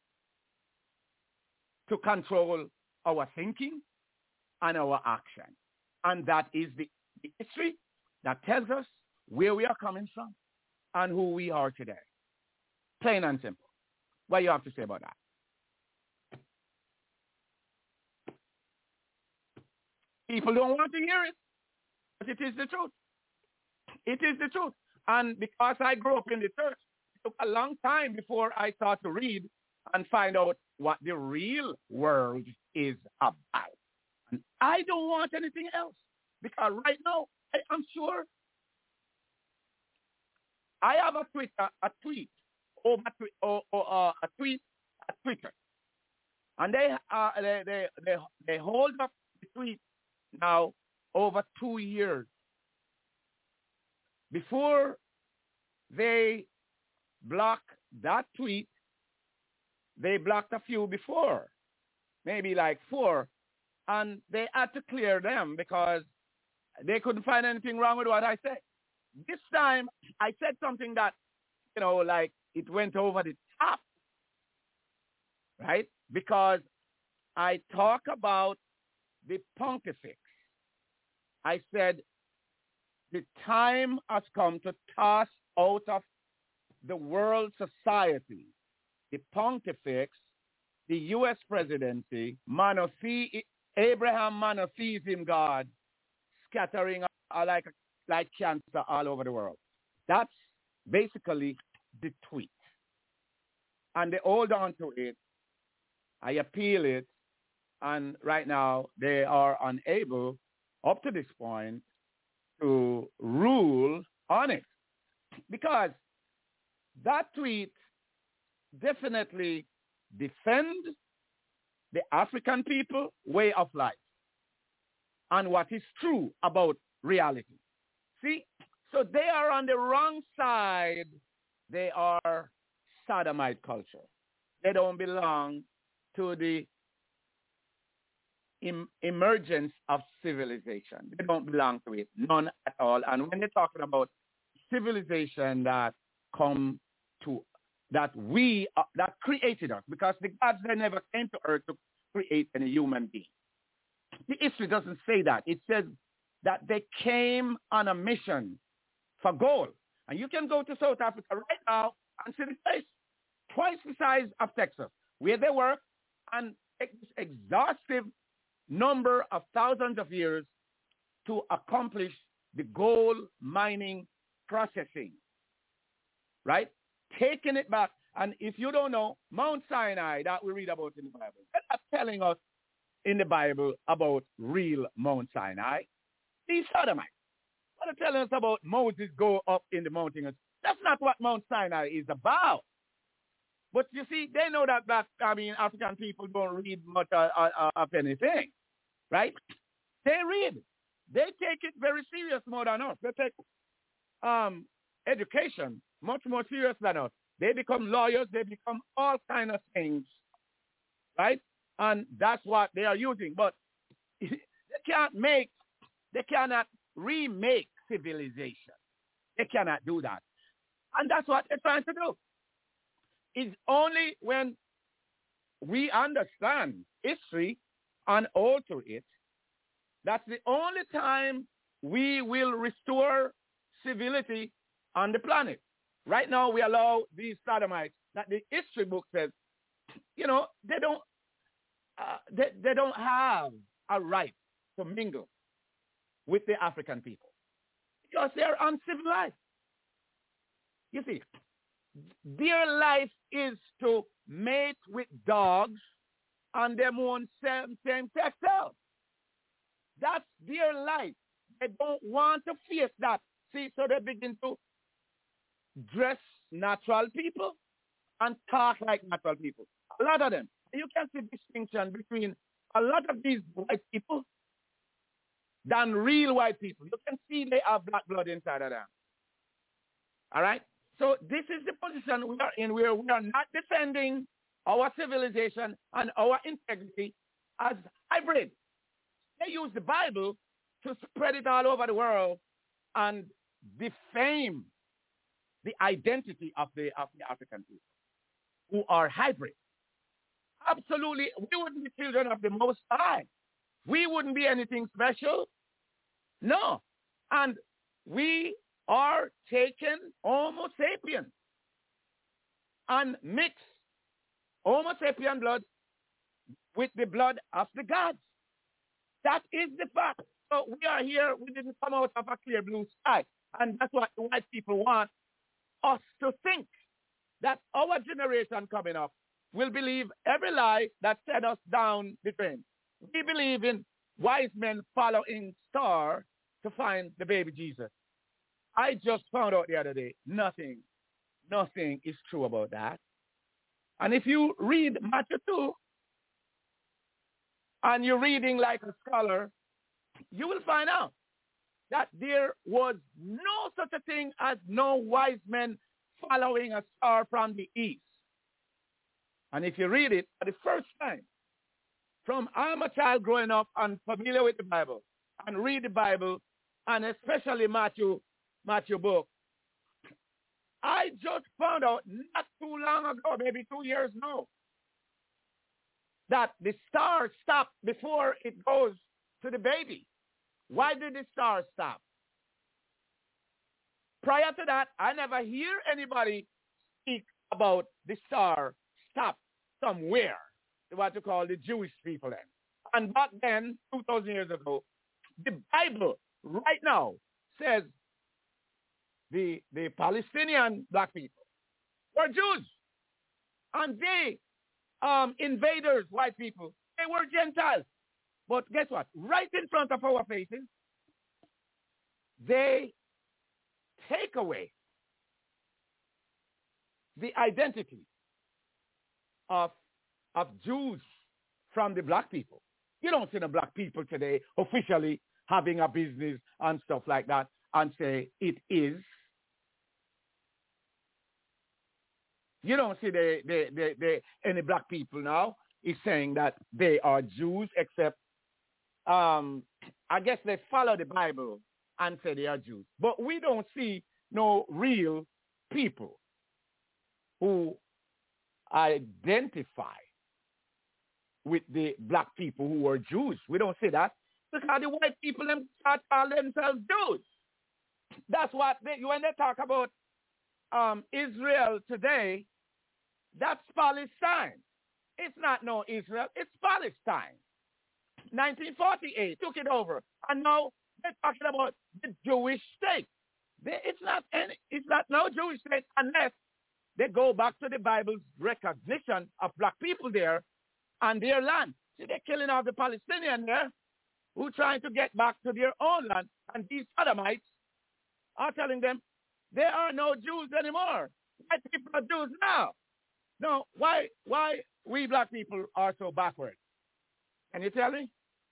to control our thinking and our action. And that is the, the history that tells us where we are coming from and who we are today. Plain and simple. What do you have to say about that? People don't want to hear it, but it is the truth. It is the truth. And because I grew up in the church, it took a long time before I started to read and find out what the real world is about. And I don't want anything else. Because right now, I, I'm sure I have a tweet, a, a tweet, over or, or uh, a tweet, a Twitter. And they, uh, they, they, they, they hold up the tweet now over two years. Before they block that tweet, they blocked a few before, maybe like four, and they had to clear them because they couldn't find anything wrong with what I said. This time, I said something that, you know, like it went over the top, right? Because I talk about the pontifex. I said the time has come to toss out of the world society the pontifex, the U S presidency, monothe- Abraham monotheism God, scattering uh, like, like cancer all over the world. That's basically the tweet. And they hold on to it. I appeal it. And right now, they are unable, up to this point, to rule on it. Because that tweet definitely defends the African people way of life and what is true about reality. See, so they are on the wrong side. They are sodomite culture. They don't belong to the em- emergence of civilization. They don't belong to it, none at all. And when they're talking about civilization that come to, that we, uh, that created us, because the gods, they never came to earth to create any human being. The history doesn't say that. It says that they came on a mission for gold. And you can go to South Africa right now and see the place twice the size of Texas, where they work, and ex- exhaustive number of thousands of years to accomplish the gold mining processing, right? Taking it back. And if you don't know, Mount Sinai that we read about in the Bible, they're not telling us in the Bible about real Mount Sinai. These Sodomites. What they're telling us about Moses go up in the mountains. That's not what Mount Sinai is about. But you see, they know that, that I mean, African people don't read much uh, uh, of anything, right? They read. They take it very serious more than us. They take um, education much more serious than us. They become lawyers. They become all kind of things, right? And that's what they are using. But they can't make, they cannot remake civilization. They cannot do that. And that's what they're trying to do. It's only when we understand history and alter it, that's the only time we will restore civility on the planet. Right now, we allow these sodomites that the history book says, you know, they don't, uh, they, they don't have a right to mingle with the African people because they're uncivilized. You see, their life is to mate with dogs and them own same, same sex cells. That's their life. They don't want to face that. See, so they begin to dress natural people and talk like natural people. A lot of them. You can see distinction between a lot of these white people than real white people. You can see they have black blood inside of them. All right? So this is the position we are in, where we are not defending our civilization and our integrity as hybrid. They use the Bible to spread it all over the world and defame the identity of the, of the African people who are hybrid. Absolutely, we wouldn't be children of the Most High. We wouldn't be anything special. No. And we are taken Homo sapien and mix Homo sapien blood with the blood of the gods. That is the fact. So we are here. We didn't come out of a clear blue sky. And that's what the white people want us to think, that our generation coming up will believe every lie that set us down the drain. We believe in wise men following star to find the baby Jesus. I just found out the other day, nothing, nothing is true about that. And if you read Matthew two, and you're reading like a scholar, you will find out that there was no such a thing as no wise men following a star from the east. And if you read it for the first time, from I'm a child growing up and familiar with the Bible, and read the Bible, and especially Matthew, Matthew book, I just found out not too long ago, maybe two years now, that the star stopped before it goes to the baby. Why did the star stop? Prior to that, I never hear anybody speak about the star stop somewhere, what you call the Jewish people then. And back then, two thousand years ago, the Bible right now says the, the Palestinian black people were Jews. And they, um, invaders, white people, they were Gentiles. But guess what? Right in front of our faces, they take away the identity of, of Jews from the black people. You don't see the black people today officially having a business and stuff like that and say it is. You don't see the, the, the, the, any black people now is saying that they are Jews, except um, I guess they follow the Bible and say they are Jews. But we don't see no real people who identify with the black people who are Jews. We don't see that because the white people them start call themselves Jews. That's what they, when they talk about um, Israel today, that's Palestine. It's not no Israel. It's Palestine. nineteen forty-eight took it over, and now they're talking about the Jewish state. They, it's not any. It's not no Jewish state unless they go back to the Bible's recognition of black people there and their land. See, they're killing off the Palestinians there who trying to get back to their own land, and these Sodomites are telling them there are no Jews anymore. White people are Jews now. No, why why we black people are so backward? Can you tell me?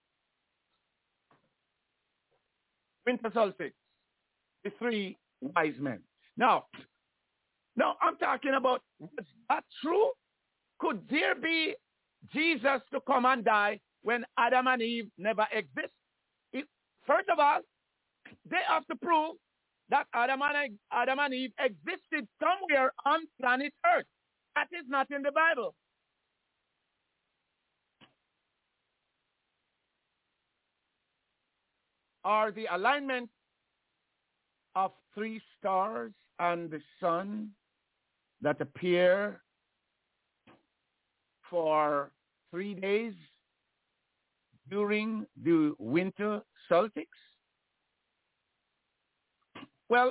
Winter solstice, the three wise men. Now, now I'm talking about, was that true? Could there be Jesus to come and die when Adam and Eve never exist? If, first of all, they have to prove that Adam and, Adam and Eve existed somewhere on planet Earth. That is not in the Bible. Or the alignment of three stars and the sun that appear for three days during the winter solstice? Well,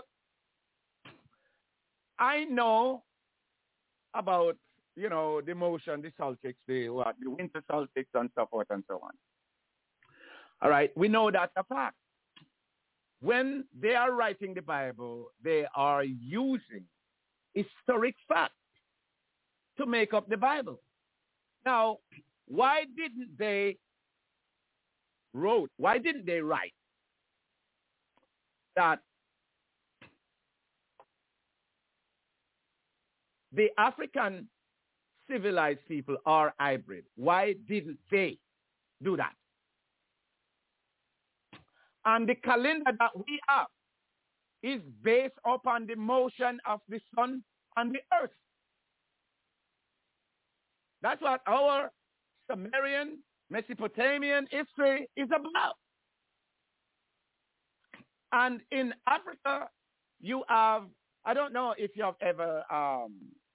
I know about, you know, the motion, the solstice, the what, the winter solstice and so forth and so on. All right, we know that's a fact. When they are writing the Bible, they are using historic facts to make up the Bible. Now, why didn't they wrote, why didn't they write that the African civilized people are hybrid? Why didn't they do that? And the calendar that we have is based upon the motion of the sun and the earth. That's what our Sumerian, Mesopotamian history is about. And in Africa, you have, I don't know if you have ever, um,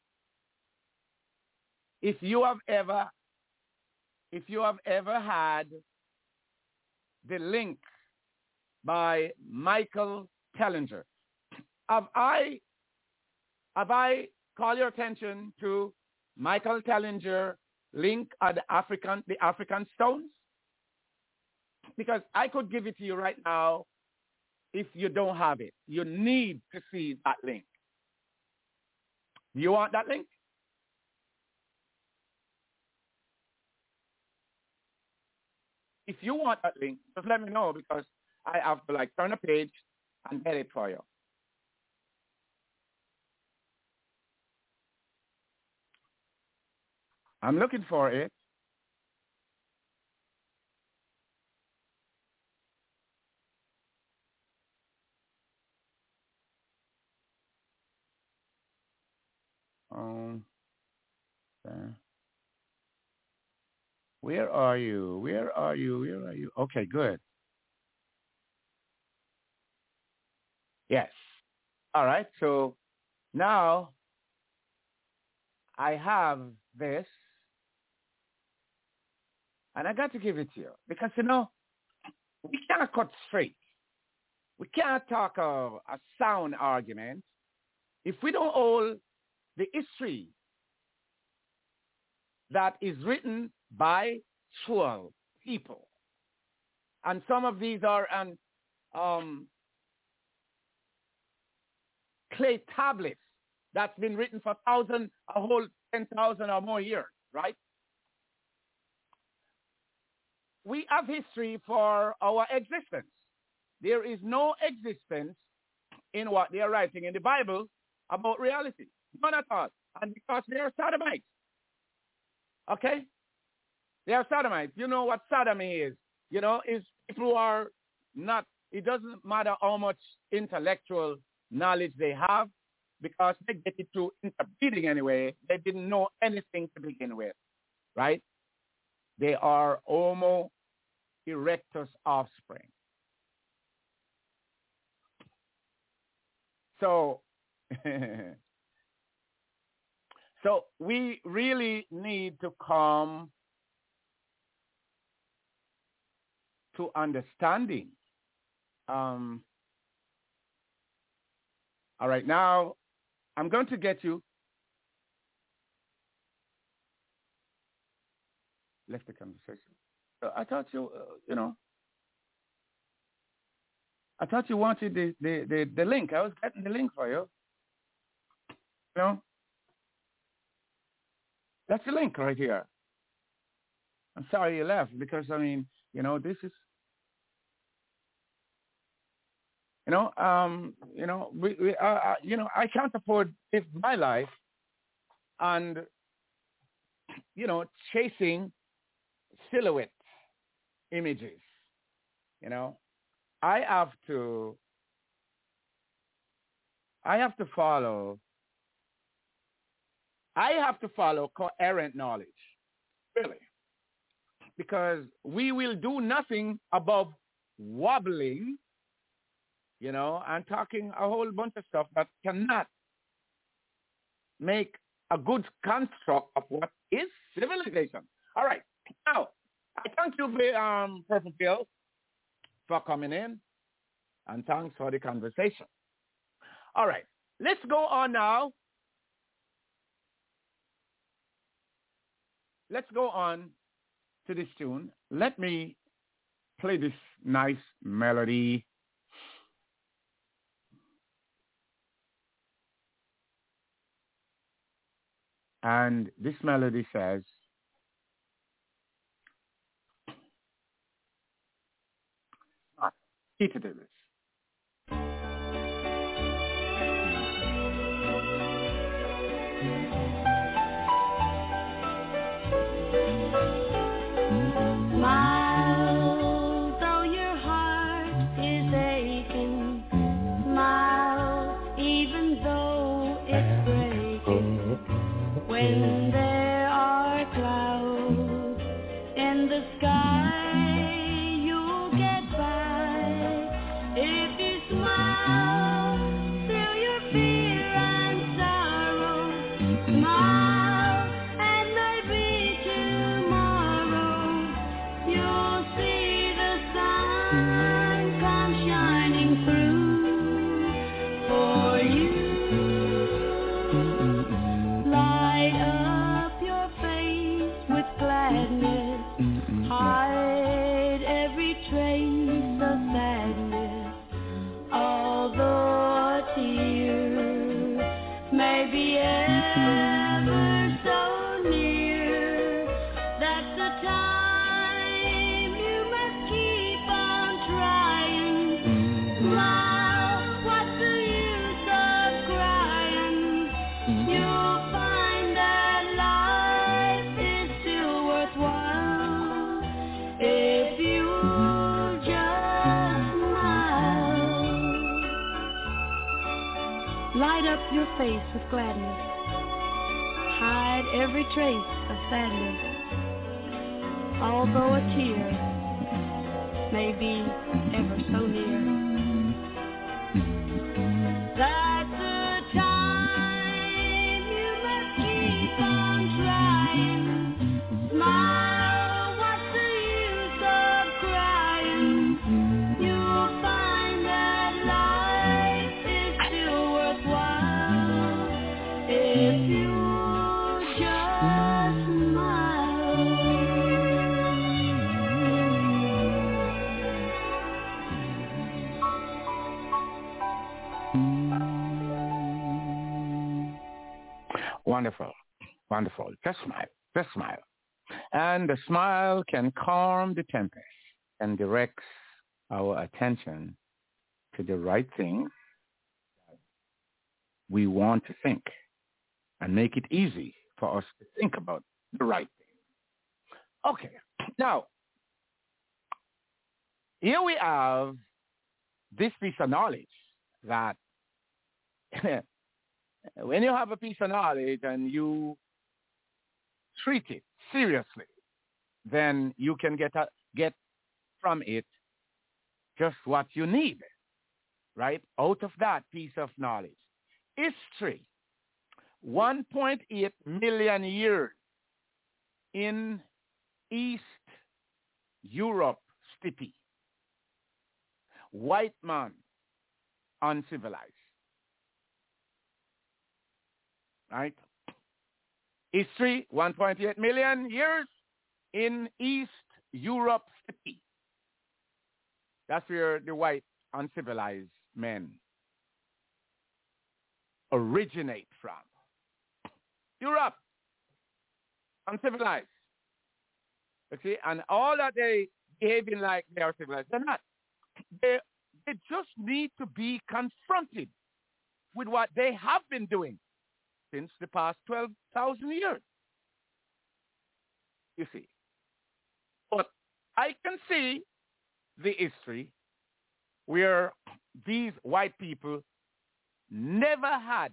if you have ever, if you have ever had the link by Michael Tellinger. Have I, have I called your attention to Michael Tellinger link at the African, the African stones? Because I could give it to you right now if you don't have it. You need to see that link. Do you want that link? If you want that link, just let me know, because I have to like turn a page and get it for you. I'm looking for it. Um, uh, where are you? Where are you? Where are you? Okay, good. Yes. All right. So now I have this, and I got to give it to you because, you know, we can't cut straight. We can't talk a, a sound argument if we don't hold the history that is written by actual people. And some of these are on um, clay tablets that's been written for thousand, a whole ten thousand or more years, right? We have history for our existence. There is no existence in what they are writing in the Bible about reality. None at all. And because they are sodomites. Okay? They are sodomites. You know what sodomy is. You know, is people who are not, it doesn't matter how much intellectual knowledge they have, because they get it through interbreeding anyway. They didn't know anything to begin with, right? They are Homo erectus offspring. So, so we really need to come to understanding. Um, all right, now I'm going to get you. Left the conversation. I thought you, uh, you know, I thought you wanted the, the, the, the link. I was getting the link for you. You know, that's the link right here. I'm sorry you left because, I mean, you know, this is, you know, um, you know, we, we uh, uh, you know, I can't afford to live my life and, you know, chasing silhouette images. You know, I have to, I have to follow, I have to follow coherent knowledge, really, because we will do nothing above wobbling, you know, and talking a whole bunch of stuff that cannot make a good construct of what is civilization. All right. Now, I thank you, um, Purple Pill, for coming in, and thanks for the conversation. All right. Let's go on now. Let's go on to this tune. Let me play this nice melody. And this melody says, key to do this. Smile, though your heart is aching. Smile, even though it's breaking. When there are clouds in the sky, you'll get by. If you smile through your fear and sorrow, smile, and maybe tomorrow you'll see the sun come shining through for you. Light up your face with gladness, hide every trace of sadness. Although a tear may be ever so near, that's the time you must keep on trying. Smile, what's the use of crying? You'll find that life is still worthwhile if you just smile. Light up your face with gladness, hide every trace of sadness. Although a tear may be ever so near, that's the time you must keep on trying. Smile, what's the use of crying? You'll find that life is still worthwhile if you just smile. Wonderful. Wonderful. Just smile. Just smile. And the smile can calm the tempest and directs our attention to the right thing we want to think and make it easy for us to think about the right thing. Okay. Now, here we have this piece of knowledge that when you have a piece of knowledge and you treat it seriously, then you can get a, get from it just what you need, right? Out of that piece of knowledge. History, one point eight million years in East Europe steppe. White man, uncivilized. Right? History, one point eight million years in East Europe steppe. That's where the white uncivilized men originate from. Europe, uncivilized. You see, and all that they behaving like they are civilized, they're not. They, they just need to be confronted with what they have been doing since the past twelve thousand years. You see. But I can see the history where these white people never had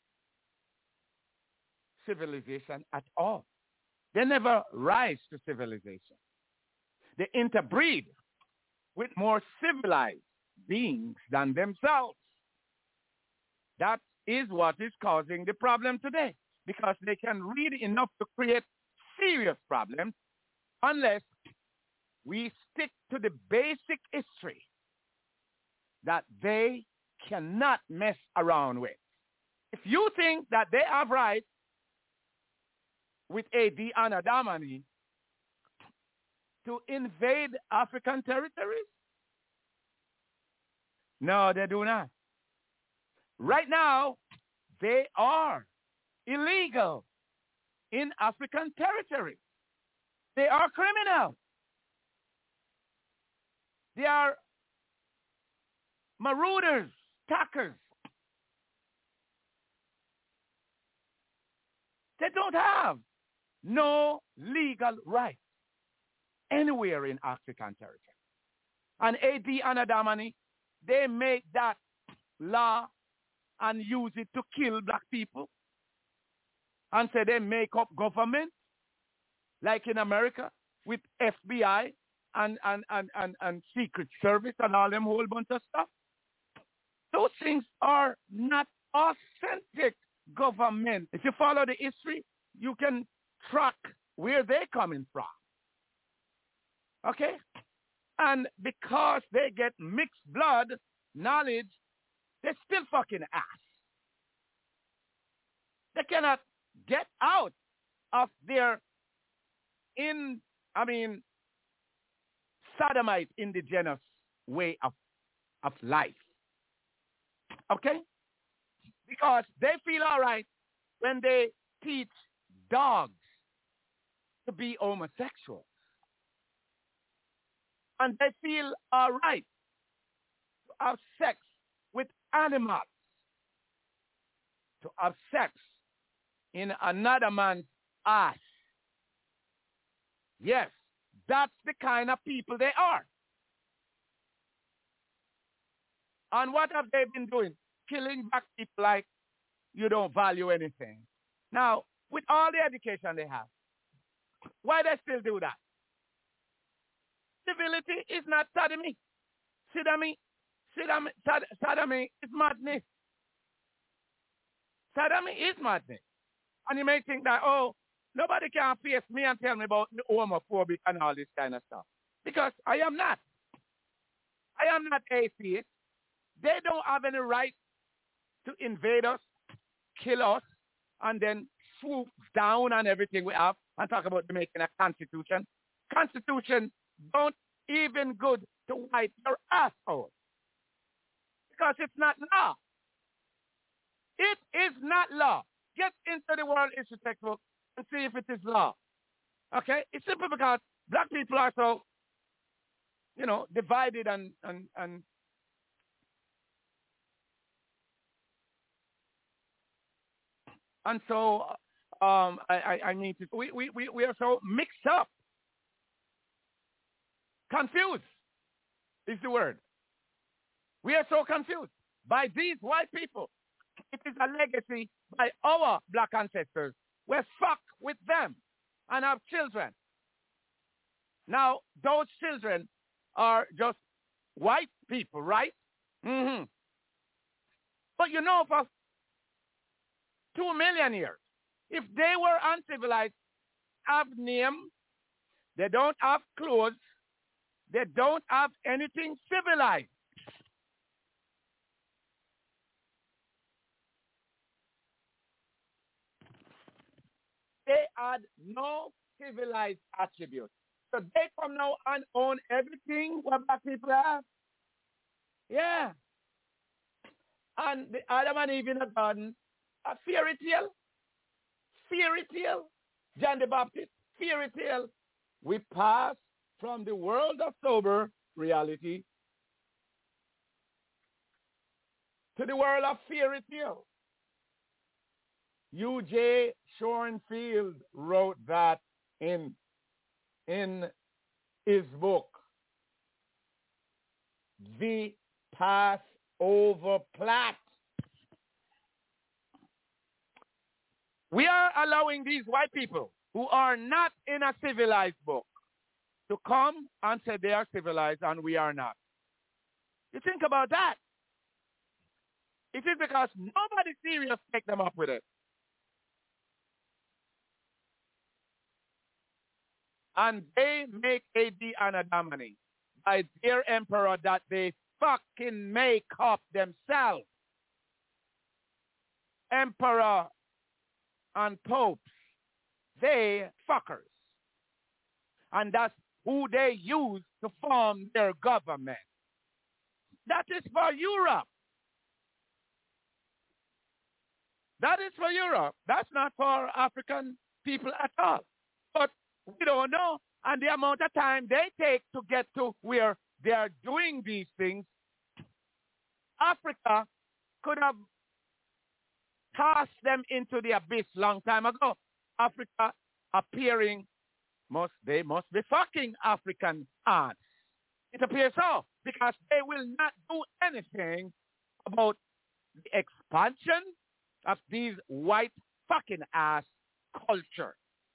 civilization at all. They never rise to civilization. They interbreed with more civilized beings than themselves. That is what is causing the problem today, because they can read enough to create serious problems unless we stick to the basic history that they cannot mess around with. If you think that they have right with A D Anno Domini to invade African territories, no, they do not. Right now, they are illegal in African territory. They are criminals. They are marauders, attackers. They don't have no legal right anywhere in African territory. And A D Anno Domini, they make that law and use it to kill black people. And say they make up government, like in America, with F B I and, and, and, and, and Secret Service and all them whole bunch of stuff. Those things are not authentic government. If you follow the history, you can track where they're coming from. Okay? And because they get mixed blood knowledge, they're still fucking ass. They cannot get out of their in, I mean, sodomite indigenous way of, of life. Okay? Because they feel all right when they teach dogs to be homosexual. And they feel all right to have sex with animals, to have sex in another man's ass. Yes, that's the kind of people they are. And what have they been doing? Killing black people like you don't value anything. Now, with all the education they have, why they still do that? Civility is not sodomy. Sodomy, sodomy, sodomy is madness. Sodomy is madness. And you may think that, oh, nobody can face me and tell me about the homophobic and all this kind of stuff. Because I am not. I am not atheist. They don't have any right to invade us, kill us, and then swoop down on everything we have and talk about making a constitution. Constitution don't even good to wipe your asshole. Because it's not law. It is not law. Get into the world history textbook and see if it is law. Okay? It's simply because black people are so, you know, divided and and and and so um I, I, I mean we, we, we, we are so mixed up. Confused is the word. We are so confused by these white people. It is a legacy by our black ancestors. We're fucked with them and have children. Now, those children are just white people, right? Mm-hmm. But you know, for two million years, if they were uncivilized, have name, they don't have clothes, they don't have anything civilized. They had no civilized attributes. So they come now and own everything what black people have. Yeah. And the Adam and Eve in the garden, a fairy tale. Fairy tale. John the Baptist, fairy tale. We pass from the world of sober reality to the world of fairy tale. U J Schoenfield wrote that in, in his book, The Passover Plot. We are allowing these white people who are not in a civilized book to come and say they are civilized and we are not. You think about that. It is because nobody serious take them up with it. And they make A D Anadamani by their emperor that they fucking make up themselves. Emperor and popes, they fuckers. And that's who they use to form their government. That is for Europe. That is for Europe. That's not for African people at all. But we don't know. And the amount of time they take to get to where they are doing these things, Africa could have cast them into the abyss long time ago. Africa appearing, must they must be fucking African ants. It appears so, because they will not do anything about the expansion of these white fucking ass culture.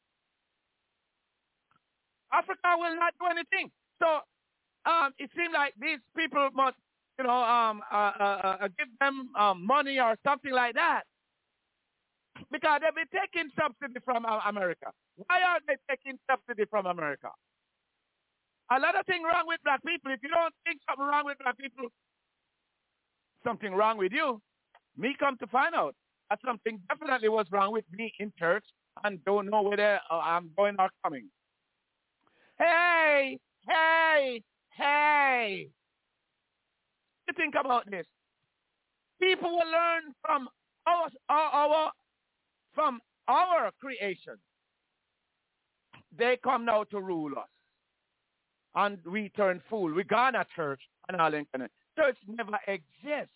Africa will not do anything. So um, it seems like these people must, you know, um, uh, uh, uh, give them um, money or something like that. Because they've been taking subsidy from uh, America. Why are they taking subsidy from America? A lot of things wrong with black people. If you don't think something wrong with black people, something wrong with you. Me come to find out that something definitely was wrong with me in church and don't know whether uh, I'm going or coming. Hey, hey, hey. You think about this. People will learn from our, our, our from our creation. They come now to rule us. And we turn fool. We gone at church and all that. Church never exists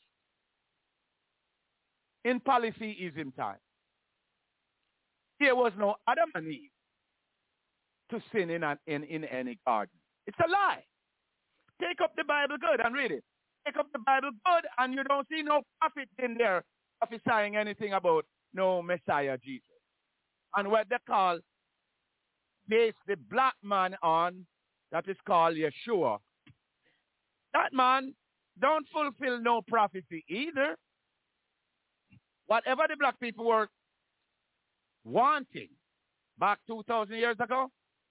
in polytheism time. There was no Adam and Eve to sin in, an, in, in any garden. It's a lie. Take up the Bible good and read it. Take up the Bible good and you don't see no prophet in there prophesying anything about no Messiah Jesus. And what they call, base the black man on, that is called Yeshua. That man don't fulfill no prophecy either. Whatever the black people were wanting back two thousand years ago,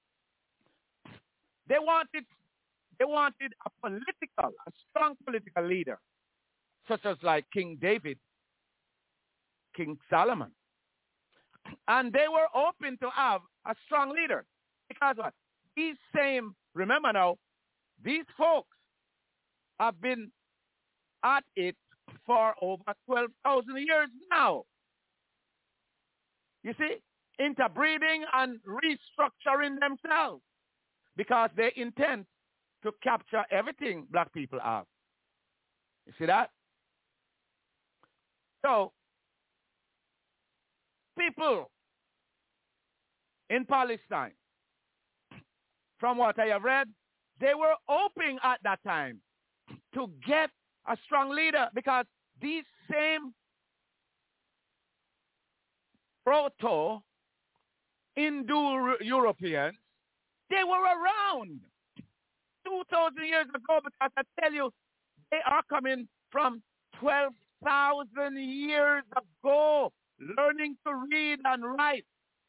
they wanted, they wanted a political, a strong political leader, such as like King David, King Solomon. And they were open to have a strong leader. Because what? These same, remember now, these folks have been at it for over twelve thousand years now. You see, interbreeding and restructuring themselves because they intend to capture everything black people have. You see that? So, people in Palestine, from what I have read, they were hoping at that time to get a strong leader because these same proto-Indo-Europeans, they were around two thousand years ago because I tell you, they are coming from twelve thousand years ago, learning to read and write,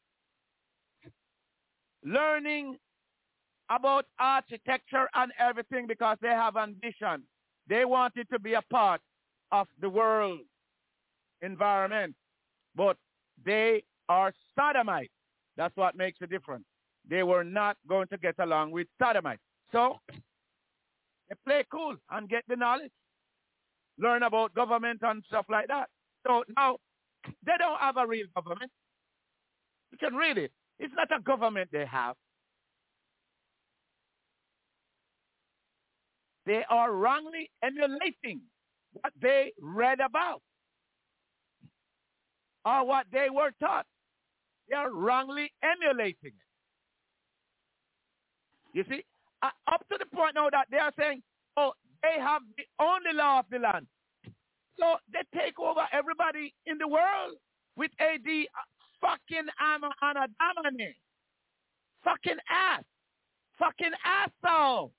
learning about architecture and everything because they have ambition. They wanted to be a part of the world environment, but they are Sodomites. That's what makes a difference. They were not going to get along with Sodomites. So they play cool and get the knowledge, learn about government and stuff like that. So now they don't have a real government. You can read it. It's not a government they have. They are wrongly emulating what they read about or what they were taught. They are wrongly emulating it. You see, uh, up to the point now that they are saying, oh, they have the only law of the land. So they take over everybody in the world with A D fucking ama and a damane. Fucking ass. Fucking asshole.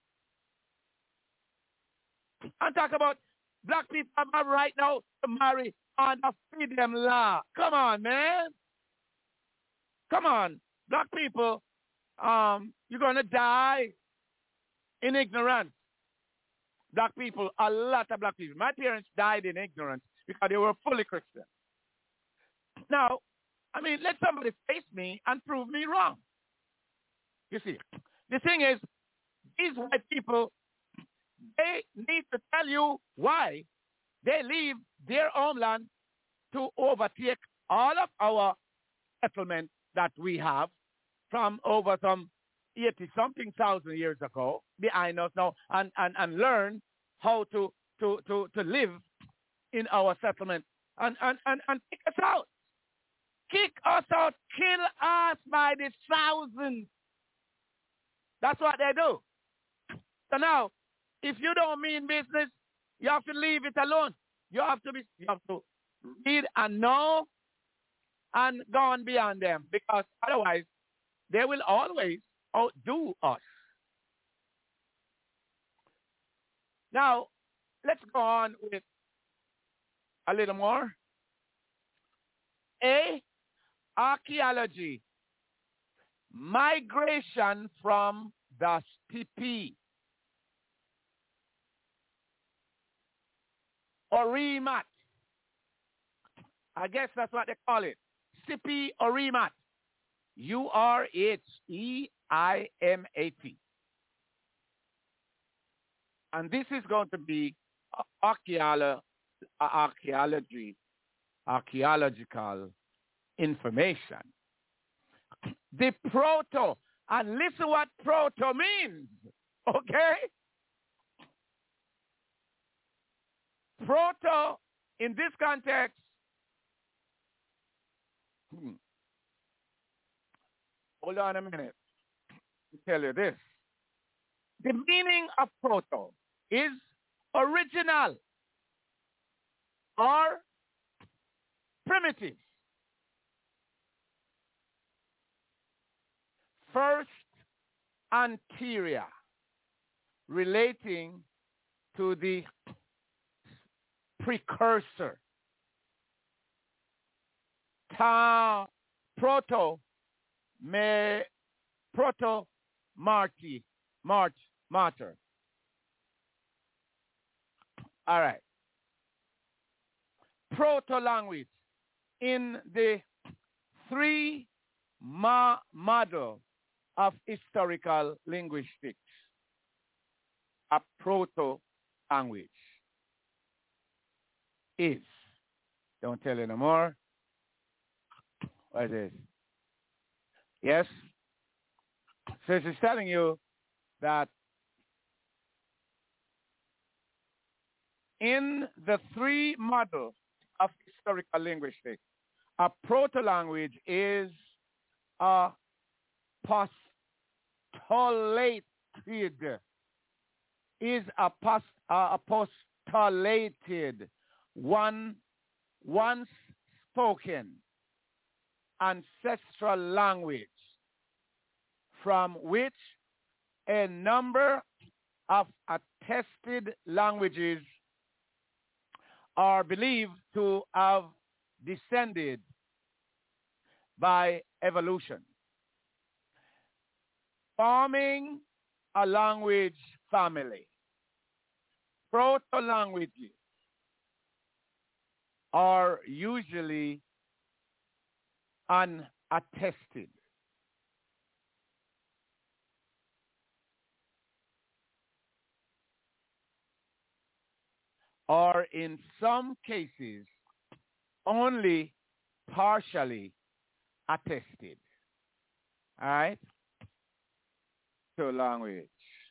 And talk about black people have a right now to marry under freedom law. Come on, man. Come on. Black people, um, you're going to die in ignorance. Black people, a lot of black people. My parents died in ignorance because they were fully Christian. Now, I mean, let somebody face me and prove me wrong. You see, the thing is, these white people, they need to tell you why they leave their homeland to overtake all of our settlements that we have from over some eighty-something thousand years ago behind us now and, and, and learn how to, to, to, to live in our settlement and, and, and, and kick us out. Kick us out, kill us by the thousands. That's what they do. So now, if you don't mean business, you have to leave it alone. You have to be, you have to read and know and go on beyond them because otherwise they will always outdo us. Now, let's go on with a little more. A, archaeology, migration from the steppe. Urimat. I guess that's what they call it. Steppe Urimat. U R H E I M A T. And this is going to be archeolo- archaeology, archaeological information. The proto, and listen what proto means, okay? Proto, in this context, hmm, hold on a minute to tell you this. The meaning of proto is original or primitive. First, anterior, relating to the precursor. Ta, proto, me, proto, marty, march, martyr. All right. Proto-language in the three ma model of historical linguistics, a proto-language. is. Don't tell you no more. What is it? Yes? So it's telling you that in the three models of historical linguistics, a proto-language is a postulated, is a, post, uh, a postulated, one once spoken ancestral language from which a number of attested languages are believed to have descended by evolution, forming a language family. Proto-languages are usually unattested. Or in some cases, only partially attested. All right? So language.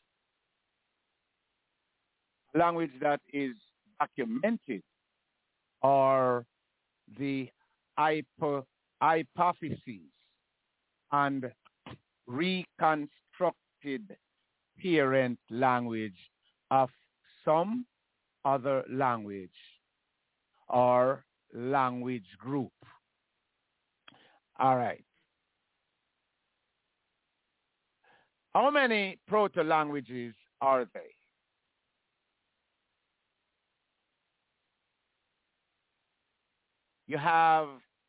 Language that is documented or the hypo, hypotheses and reconstructed parent language of some other language or language group. All right. How many proto-languages are there? You have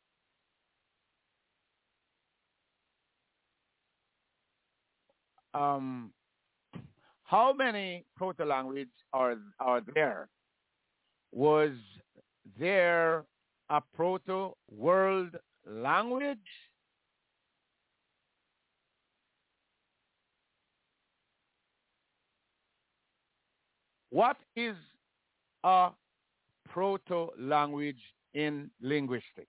um, how many proto-languages are, are there? Was there a proto-world language? What is a proto-language in linguistics?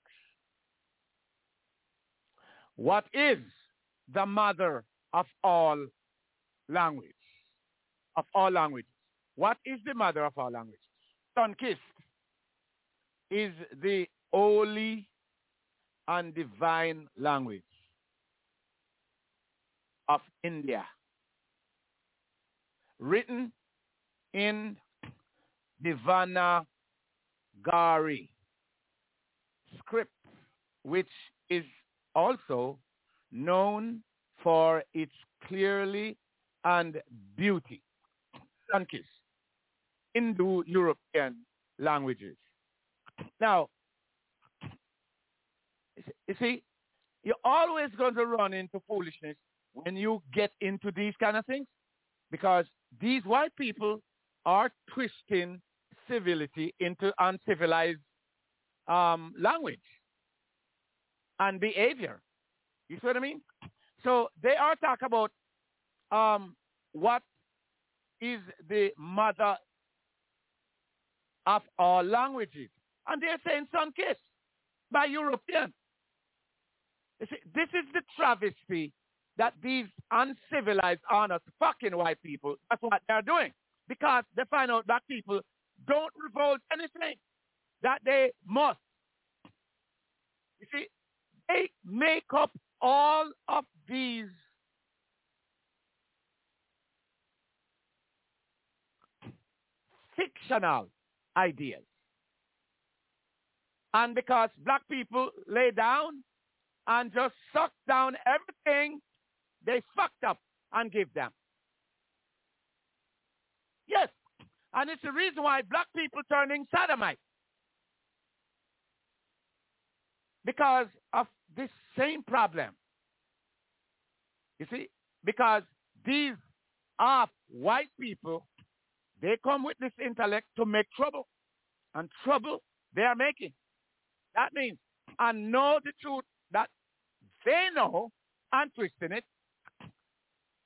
What is the mother of all language? Of all languages. What is the mother of all languages? Sunkist is the holy and divine language of India, written in Devanagari script, which is also known for its clearly and beauty. Sunkist, Indo-European languages. Now, you see, you're always going to run into foolishness when you get into these kind of things, because these white people are twisting civility into uncivilized um, language and behavior. You see what I mean? So they are talking about um, what is the mother of all languages. And they're saying Sunkist by European. You see, this is the travesty that these uncivilized, honest, fucking white people, that's what they're doing. Because they find out that people don't revolt anything that they must. You see, they make up all of these fictional ideas. And because black people lay down and just suck down everything they fucked up and give them. Yes. And it's the reason why black people turning sodomite. Because of this same problem. You see? Because these are white people, they come with this intellect to make trouble. And trouble they are making. That means, and know the truth that they know and twisting it,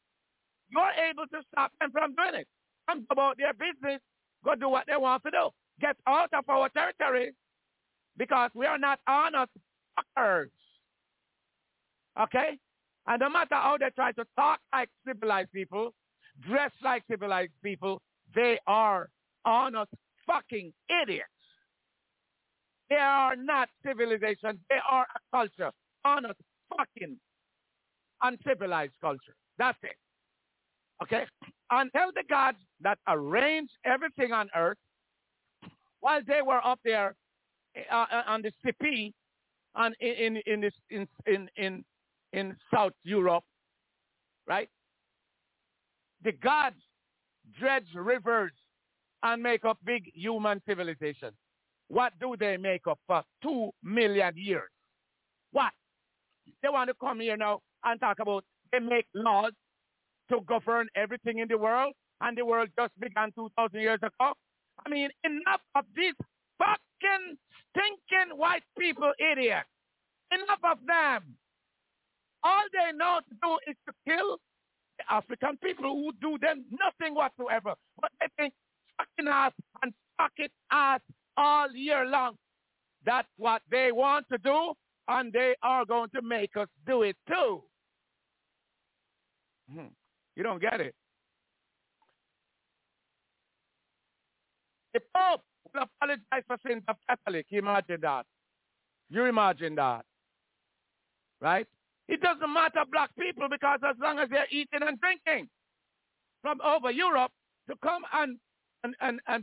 you're able to stop them from doing it. And go about their business, go do what they want to do. get out of our territory because we are not honest fuckers. Okay? And no matter how they try to talk like civilized people, dress like civilized people, they are honest fucking idiots. They are not civilization. They are a culture. Honest fucking uncivilized culture. That's it. Okay? And tell the gods that arranged everything on earth while they were up there uh, on the C P and in in in, this, in in in in South Europe, right? The gods dredge rivers and make up big human civilization. What do they make up for two million years? What? They want to come here now and talk about they make laws to govern everything in the world, and the world just began two thousand years ago. I mean, enough of these fucking stinking white people idiots. Enough of them. All they know to do is to kill the African people who do them nothing whatsoever. But they think fucking ass and fucking ass all year long. That's what they want to do, and they are going to make us do it too. Hmm. You don't get it. The Pope will apologize for sins of Catholic. Imagine that. You imagine that. Right? It doesn't matter black people because as long as they're eating and drinking from over Europe to come and and and and,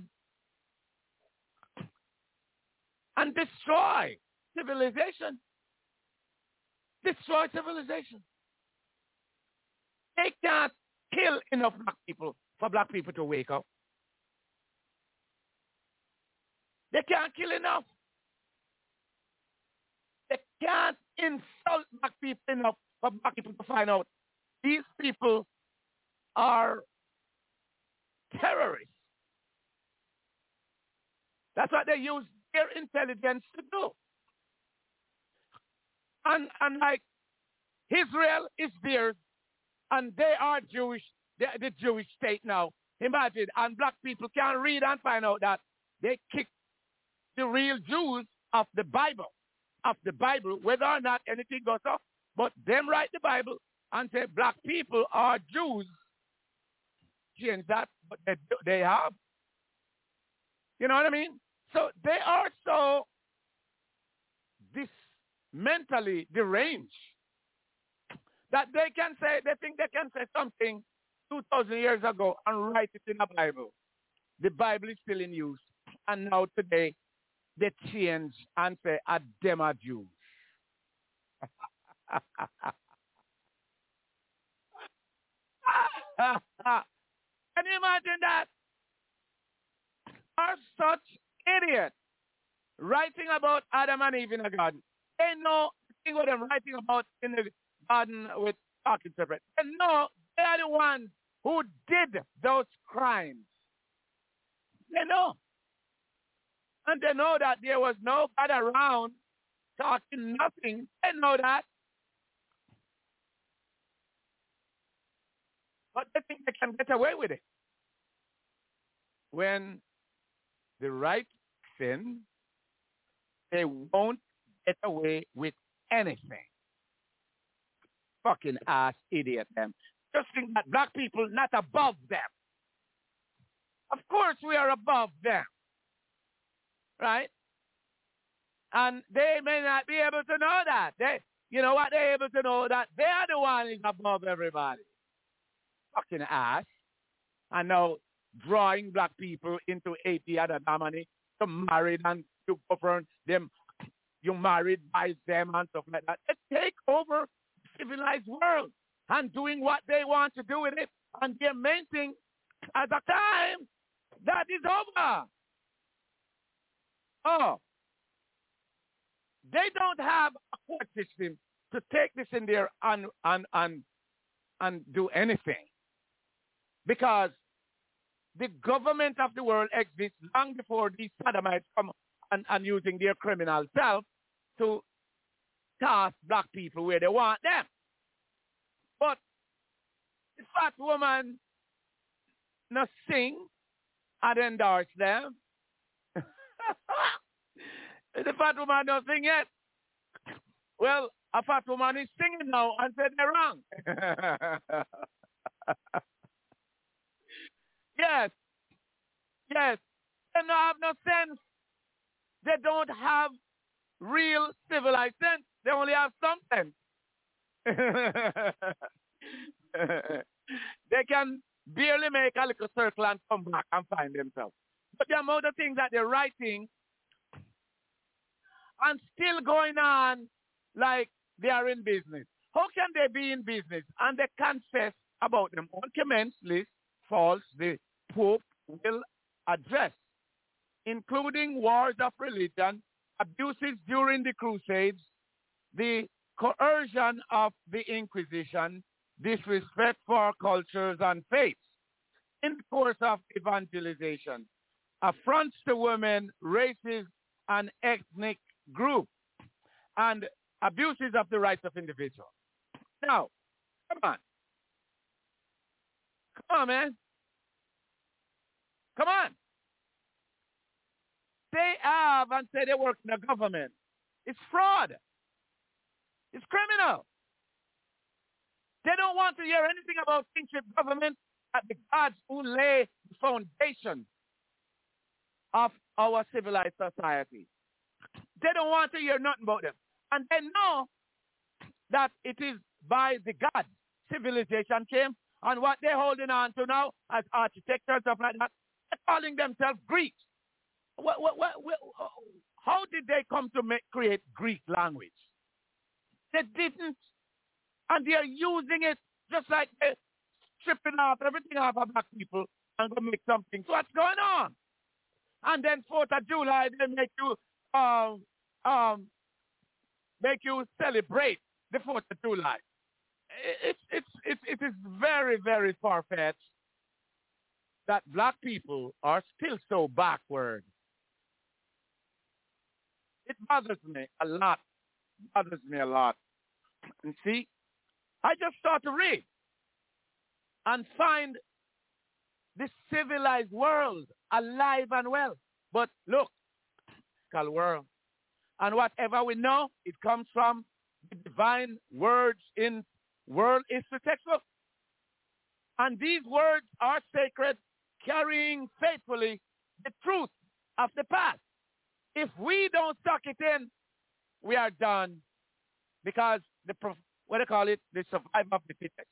and destroy civilization. Destroy civilization. They can't kill enough black people for black people to wake up. They can't kill enough. They can't insult black people enough for black people to find out these people are terrorists. That's what they use their intelligence to do. And, and like Israel is theirs, and they are Jewish, the, the Jewish state now. Imagine, and black people can't read and find out that they kicked the real Jews of the Bible, of the Bible, whether or not anything goes up. But them write the Bible and say black people are Jews. Change that, but they, they have. You know what I mean? So they are so this mentally deranged that they can say, they think they can say something two thousand years ago and write it in the Bible. The Bible is still in use. And now today, they change and say, a them are Jews. Can you imagine that? Are such idiots writing about Adam and Eve in the garden? They know the thing what they're writing about in the garden with talking separate. They know they are the ones who did those crimes. They know. And they know that there was no God around talking nothing. They know that. But they think they can get away with it. When the right sin, they won't get away with anything. Fucking ass idiot them. Just think that black people not above them. Of course we are above them. Right? And they may not be able to know that. They, you know what? They're able to know that they are the one who's above everybody. Fucking ass. And now drawing black people into eighty other damani to marry and to govern them. You married by them and stuff like that. They take over the civilized world and doing what they want to do with it. And their main thing at the time, that is over. Oh, they don't have a court system to take this in there and and and and do anything, because the government of the world exists long before these sodomites come and, and using their criminal self to toss black people where they want them. But the fat woman no sing and endorse them. The fat woman don't sing yet. Well, a fat woman is singing now and said they're wrong. Yes, yes. They don't have no sense. They don't have real civilized sense. They only have some sense. They can barely make a little circle and come back and find themselves. But the amount of things that they're writing and still going on like they are in business. How can they be in business? And they confess about them. On commence list falls the Pope will address, including wars of religion, abuses during the Crusades, the coercion of the Inquisition, disrespect for cultures and faiths in the course of evangelization, affronts to women, races, and ethnic groups, and abuses of the rights of individuals. Now, come on. Come on, man. Come on. They have and say they work in the government. It's fraud. It's criminal. They don't want to hear anything about kingship government at the gods who lay the foundation of our civilized society. They don't want to hear nothing about them. And they know that it is by the gods civilization came, and what they're holding on to now as architecture and stuff like that, they're calling themselves Greeks. What, what, what, what, how did they come to make, create Greek language? They didn't. And they are using it just like they're stripping off everything off of black people and going to make something. So what's going on? And then fourth of July, they make you um, um, make you celebrate the fourth of July. It's, it's, it's, it is very, very far-fetched that black people are still so backward. It bothers me a lot. It bothers me a lot. And see, I just start to read and find this civilized world alive and well. But look, called world. And whatever we know, it comes from the divine words in world history textbook. And these words are sacred, carrying faithfully the truth of the past. If we don't suck it in, we are done, because the what do they call it, the survival of the fittest.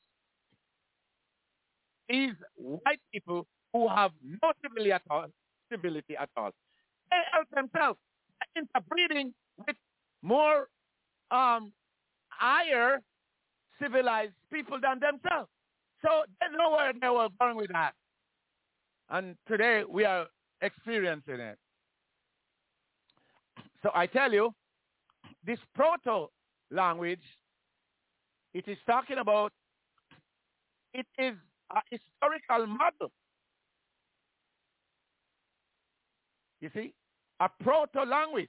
These white people who have no civility at all, civility at all, they help themselves interbreeding with more um, higher civilized people than themselves. So they know where they were going with that. And today we are experiencing it. So I tell you, this proto-language, it is talking about, it is a historical model. You see? A proto-language.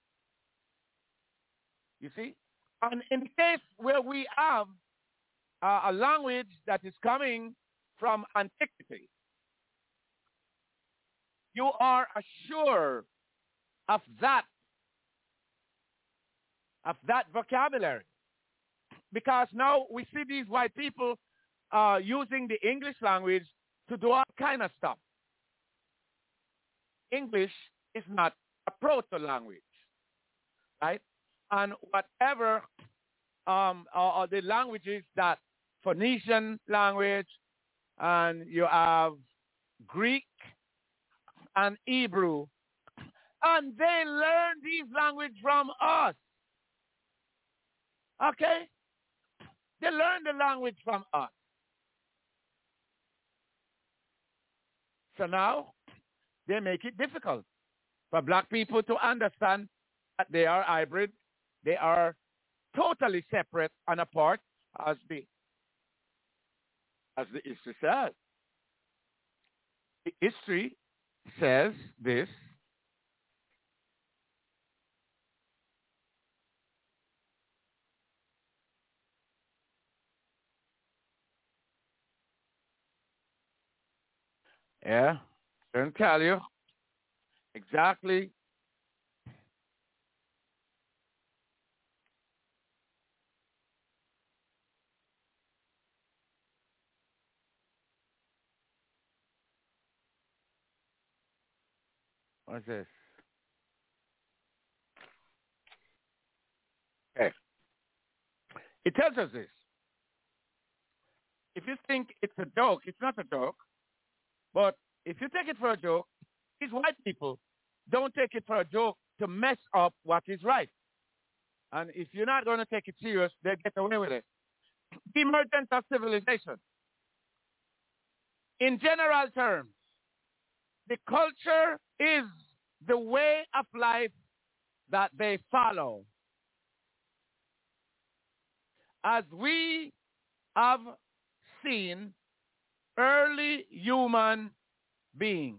You see? And in the case where we have uh, a language that is coming from antiquity, you are assured of that, of that vocabulary. Because now we see these white people uh, using the English language to do all kind of stuff. English is not a proto-language, right? And whatever um, are, are the languages that Phoenician language, and you have Greek and Hebrew, and they learn these languages from us. Okay? They learn the language from us. So now, they make it difficult for black people to understand that they are hybrid. They are totally separate and apart, as the, as the history says. The history says this. Yeah, I can tell you exactly What's this? Okay. It tells us this. If you think it's a joke, it's not a joke. But if you take it for a joke, these white people don't take it for a joke to mess up what is right. And if you're not going to take it serious, they get away with it. The emergence of civilization. In general terms, the culture is the way of life that they follow. As we have seen early human beings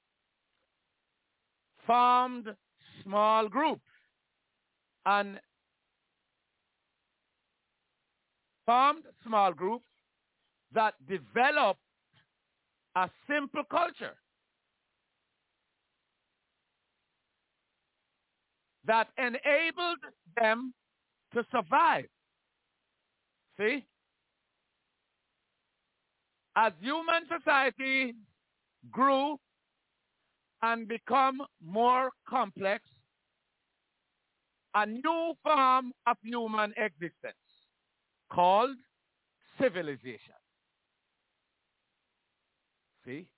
formed small groups and formed small groups that developed a simple culture that enabled them to survive. See? As human society grew and become more complex, a new form of human existence called civilization. See?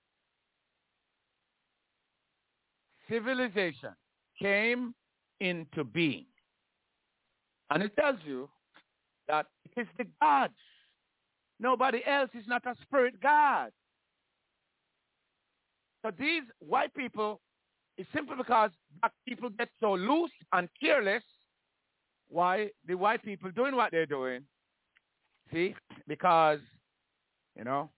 Civilization came into being. And it tells you that it is the gods. Nobody else is not a spirit god. So these white people, it's simply because black people get so loose and careless. Why the white people doing what they're doing? See? Because, you know,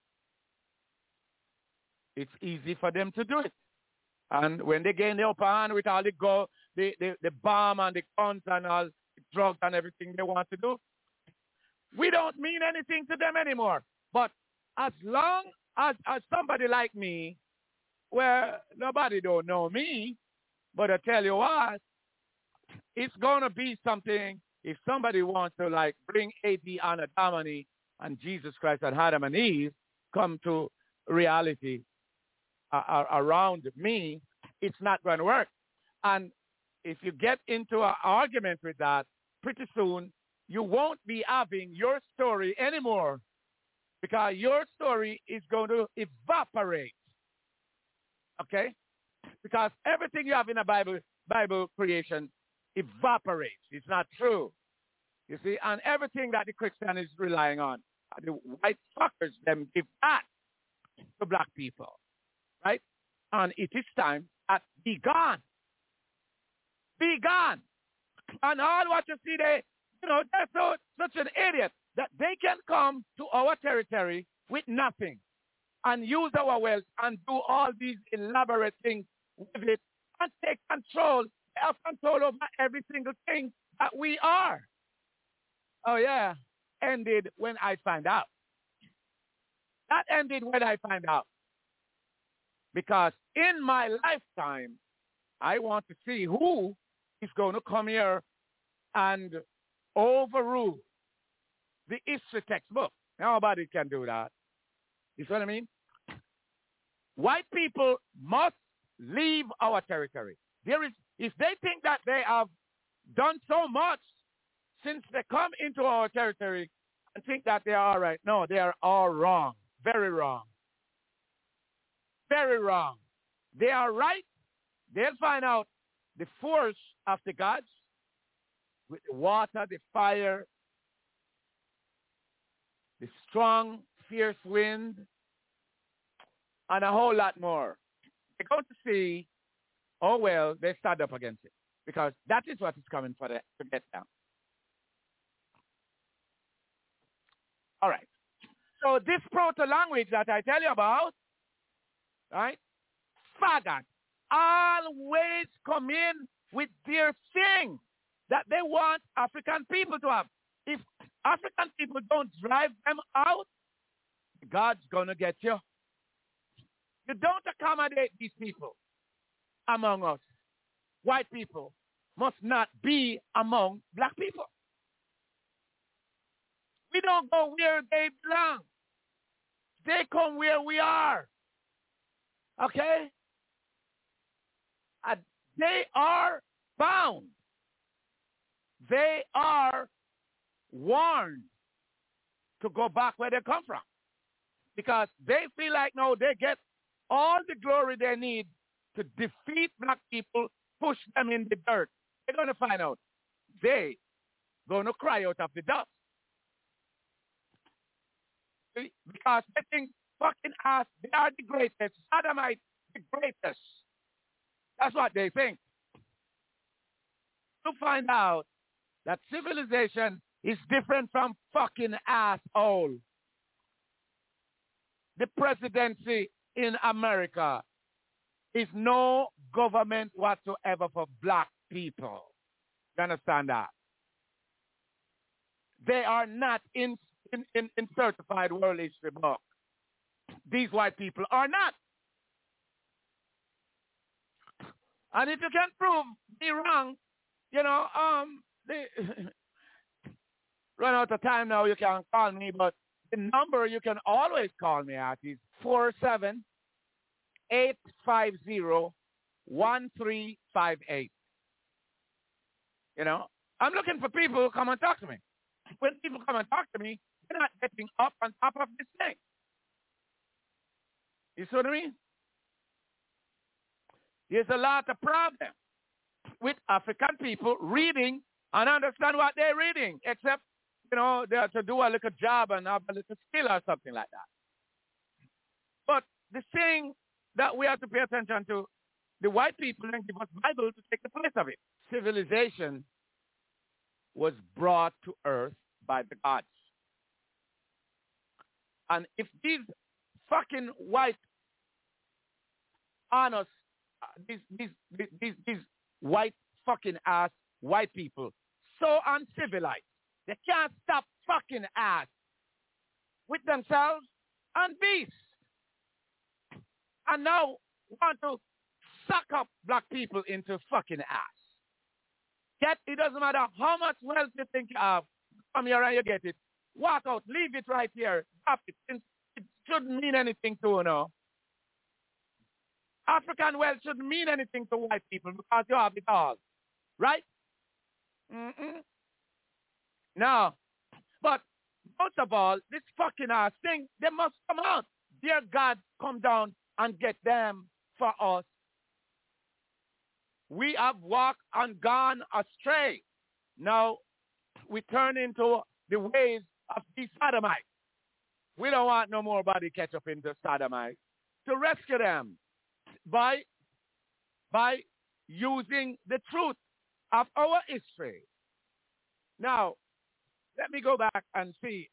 it's easy for them to do it. And when they gain the upper hand with all the go, the, the, the bomb and the guns and all the drugs and everything they want to do, we don't mean anything to them anymore. But as long as, as somebody like me, where nobody don't know me, but I tell you what, it's going to be something if somebody wants to like bring A D Anno Domini and Jesus Christ and Adam and Eve come to reality uh, around me, it's not going to work. And if you get into an argument with that, pretty soon you won't be having your story anymore because your story is going to evaporate. Okay? Because everything you have in a Bible, Bible creation evaporates. It's not true. You see? And everything that the Christian is relying on, the white fuckers, them give that to black people. Right? And it is time to be gone. Be gone. And all what you see there, you know, they're so, such an idiot that they can come to our territory with nothing and use our wealth and do all these elaborate things with it and take control. They have control over every single thing that we are. Oh, yeah. Ended when I find out. That ended when I find out. Because in my lifetime, I want to see who is going to come here and overrule the history textbook. Nobody can do that. You see what I mean? White people must leave our territory. There is, if they think that they have done so much since they come into our territory and think that they are all right, no, they are all wrong. Very wrong. Very wrong. They are right. They'll find out the force of the gods with the water, the fire, the strong, fierce wind, and a whole lot more. They're going to see, oh, well, they stand up against it because that is what is coming for them to get down. All right. So this proto-language that I tell you about, right? Faggot always come in with their thing that they want African people to have. If African people don't drive them out, God's going to get you. You don't accommodate these people among us. White people must not be among black people. We don't go where they belong. They come where we are. Okay? And they are bound. They are warned to go back where they come from. Because they feel like now they get all the glory they need to defeat black people, push them in the dirt. They're going to find out. They going to cry out of the dust. See? Because they think fucking ass, they are the greatest. Sodomites, the greatest. That's what they think. To find out that civilization is different from fucking asshole. The presidency in America is no government whatsoever for black people. You understand that? They are not in, in, in, in certified world history book. These white people are not. And if you can prove me wrong, you know, um, they run out of time now, you can call me, but the number you can always call me at is four seven eight five zero one three five eight. You know, I'm looking for people who come and talk to me. When people come and talk to me, they're not getting up on top of this thing. You see what I mean? There's a lot of problems with African people reading and understand what they're reading, except, you know, they have to do a little job and have a little skill or something like that. But the thing that we have to pay attention to, the white people and give us Bible to take the place of it. Civilization was brought to earth by the gods. And if these fucking white honest, these, these, these, these white fucking ass white people, so uncivilized, they can't stop fucking ass with themselves and beasts. And now want to suck up black people into fucking ass. Get, it doesn't matter how much wealth you think you have, come here and you get it. Walk out, leave it right here. Stop it. It shouldn't mean anything to you now. African wealth shouldn't mean anything to white people because you have it all. Right? Mm-mm. No. But most of all, this fucking ass thing, they must come out. Dear God, come down and get them for us. We have walked and gone astray. Now, we turn into the ways of these sodomites. We don't want no more body catch up into sodomites. To rescue them by, by using the truth of our history. Now, let me go back and see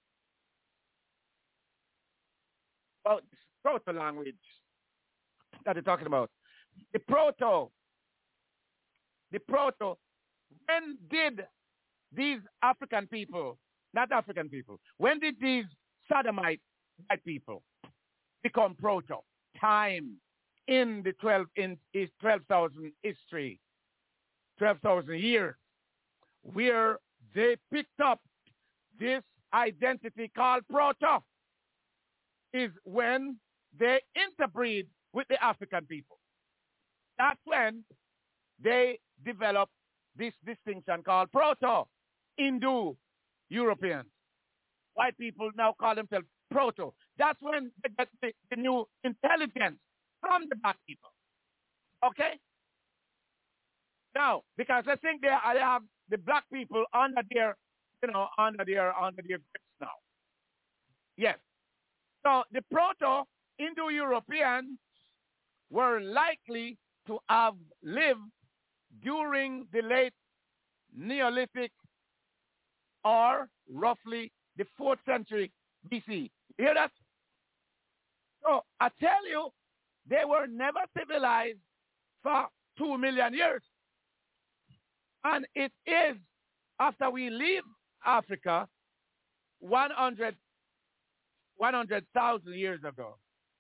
about this proto language that they're talking about. The proto, the proto, when did these African people, not African people, when did these sodomite white people become proto? Time in the twelve in is twelve thousand history, twelve thousand years, where they picked up this identity called proto, is when they interbreed with the African people. That's when they developed this distinction called proto, Indo-Europeans. White people now call themselves proto. That's when they get the, the new intelligence from the black people. Okay? Now, because I think they, they have the black people under their, you know, under their, under their grips now. Yes. So the proto-Indo-Europeans were likely to have lived during the late Neolithic or roughly the fourth century B C. You hear that? So I tell you, they were never civilized for two million years. And it is after we leave Africa one hundred thousand years ago.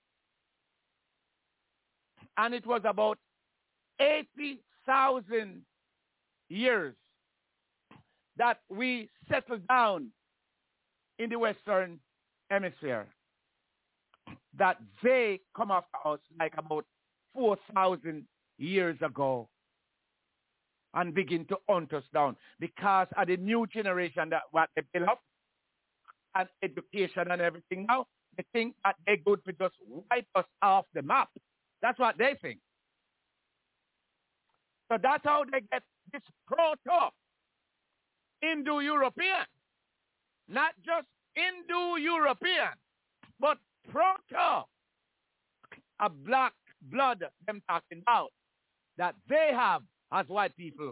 And it was about eighty thousand years that we settled down in the Western Hemisphere. That they come after us like about four thousand years ago and begin to hunt us down because of the new generation that what they build up and education and everything now. They think that they're good to just wipe us off the map. That's what they think. So that's how they get this proto-Indo-European. Not just Indo-European, but proto, a black blood them talking about, that they have as white people.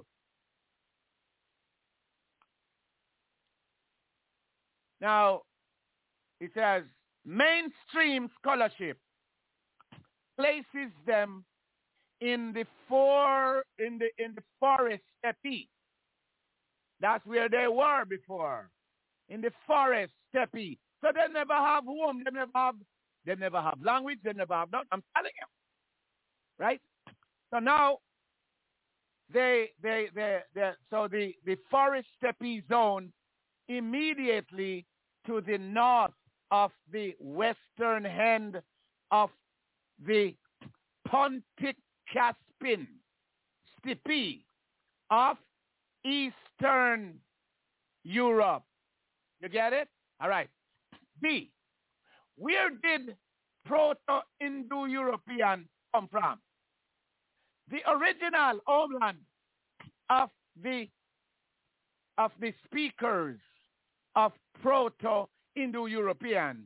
Now, it says, mainstream scholarship places them in the four in the in the forest steppe. That's where they were before. In the forest steppe. So they never have home, they never have they never have language, they never have nothing. I'm telling you. Right? So now they they they they so the, the forest steppe zone immediately to the north of the western end of the Pontic Caspian steppe of Eastern Europe. You get it? All right. B. Where did Proto-Indo-European come from? The original homeland of the of the speakers of Proto-Indo-European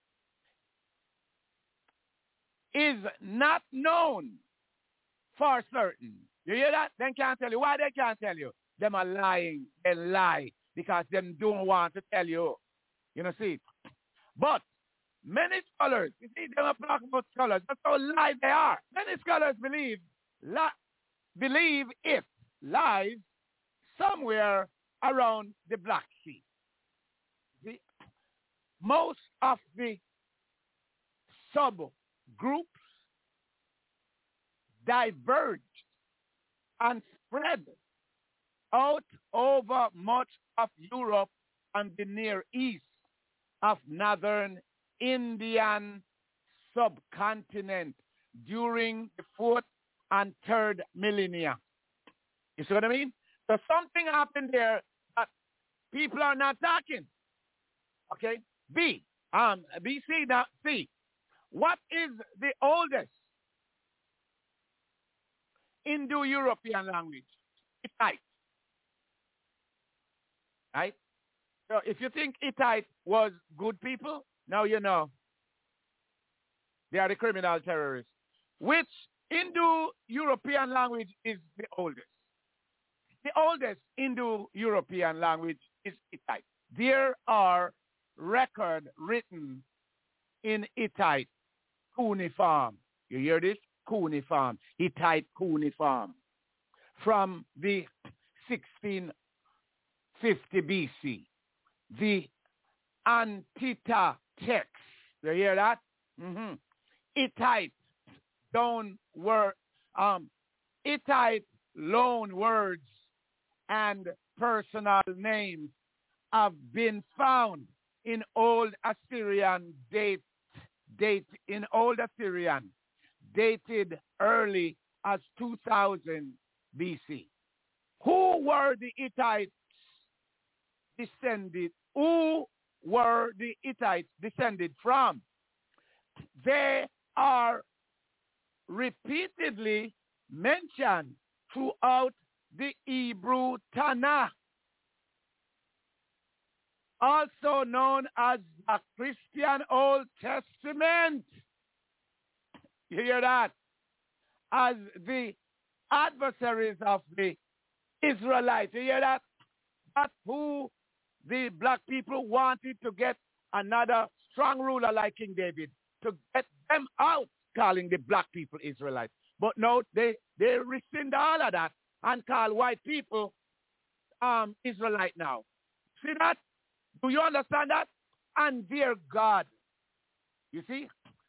is not known for certain. You hear that? They can't tell you. Why they can't tell you? Them are lying. They lie because them don't want to tell you. You know, see? But many scholars, you see, them are talking about scholars. That's how live they are. Many scholars believe, li- believe it lies somewhere around the Black Sea. See? Most of the subgroups diverged and spread out over much of Europe and the Near East of northern Indian subcontinent during the fourth and third millennia. You see what I mean? So something happened there that people are not talking. Okay? B. Um, B, C, now, C. What is the oldest Indo-European language? Hittite. Right? So if you think Hittite was good people, now you know. They are the criminal terrorists. Which Indo-European language is the oldest? The oldest Indo-European language is Hittite. There are records written in Hittite cuneiform. You hear this? Cuneiform. Hittite cuneiform. From the sixteen fifty B C. The Antita text. You hear that? Mm-hmm. Hittite loan word, um, Hittite loan words and personal names have been found in Old Assyrian date, date in Old Assyrian, dated early as two thousand B C. Who were the Hittites descended? Who were the Hittites descended from? They are repeatedly mentioned throughout the Hebrew Tanakh, also known as the Christian Old Testament. You hear that? As the adversaries of the Israelites. You hear that? That's who the black people wanted to get another strong ruler like King David, to get them out, calling the black people Israelites. But no, they, they rescind all of that and call white people um, Israelite now. See that? Do you understand that? And dear God, you see?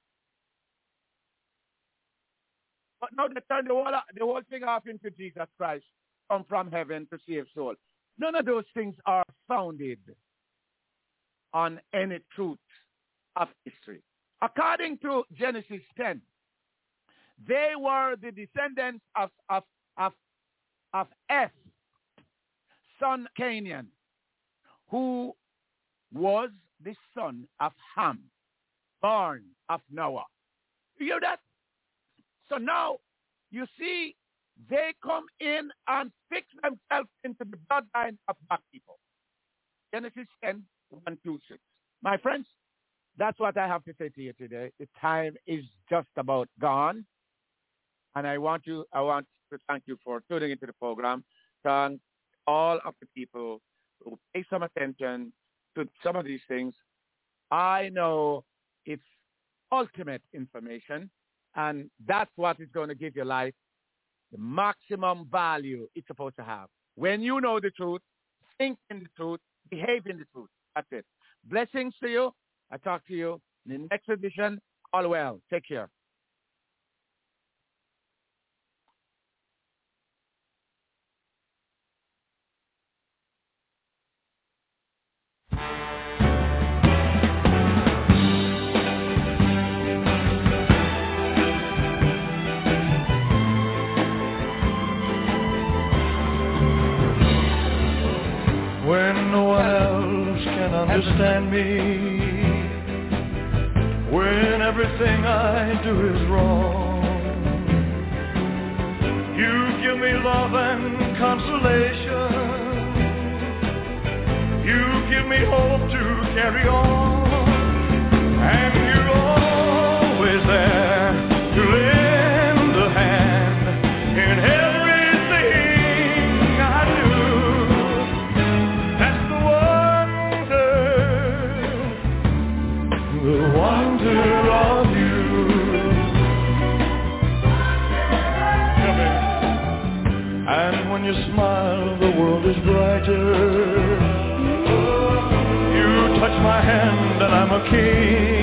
But now they turn the whole, the whole thing off into Jesus Christ, come from heaven to save souls. None of those things are founded on any truth of history. According to Genesis ten, They were the descendants of, of, of, of Eth, son Canaan, who was the son of Ham, born of Noah. You hear that? So now, you see, they come in and fix themselves into the bloodline of black people. Genesis ten, one, two, six. My friends, that's what I have to say to you today. The time is just about gone. And I want you, I want to thank you for tuning into the program. Thank all of the people who pay some attention to some of these things. I know it's ultimate information, and that's what is going to give your life the maximum value it's supposed to have. When you know the truth, think in the truth, behave in the truth. That's it. Blessings to you. I talk to you in the next edition. All well. Take care. When no one else can understand me, when everything I do is wrong, you give me love and consolation, you give me hope to carry on, and you're always there to lend a hand in everything I do. That's the wonder, the wonder of you. And when you smile, the world is brighter. You touch my hand and I'm a king.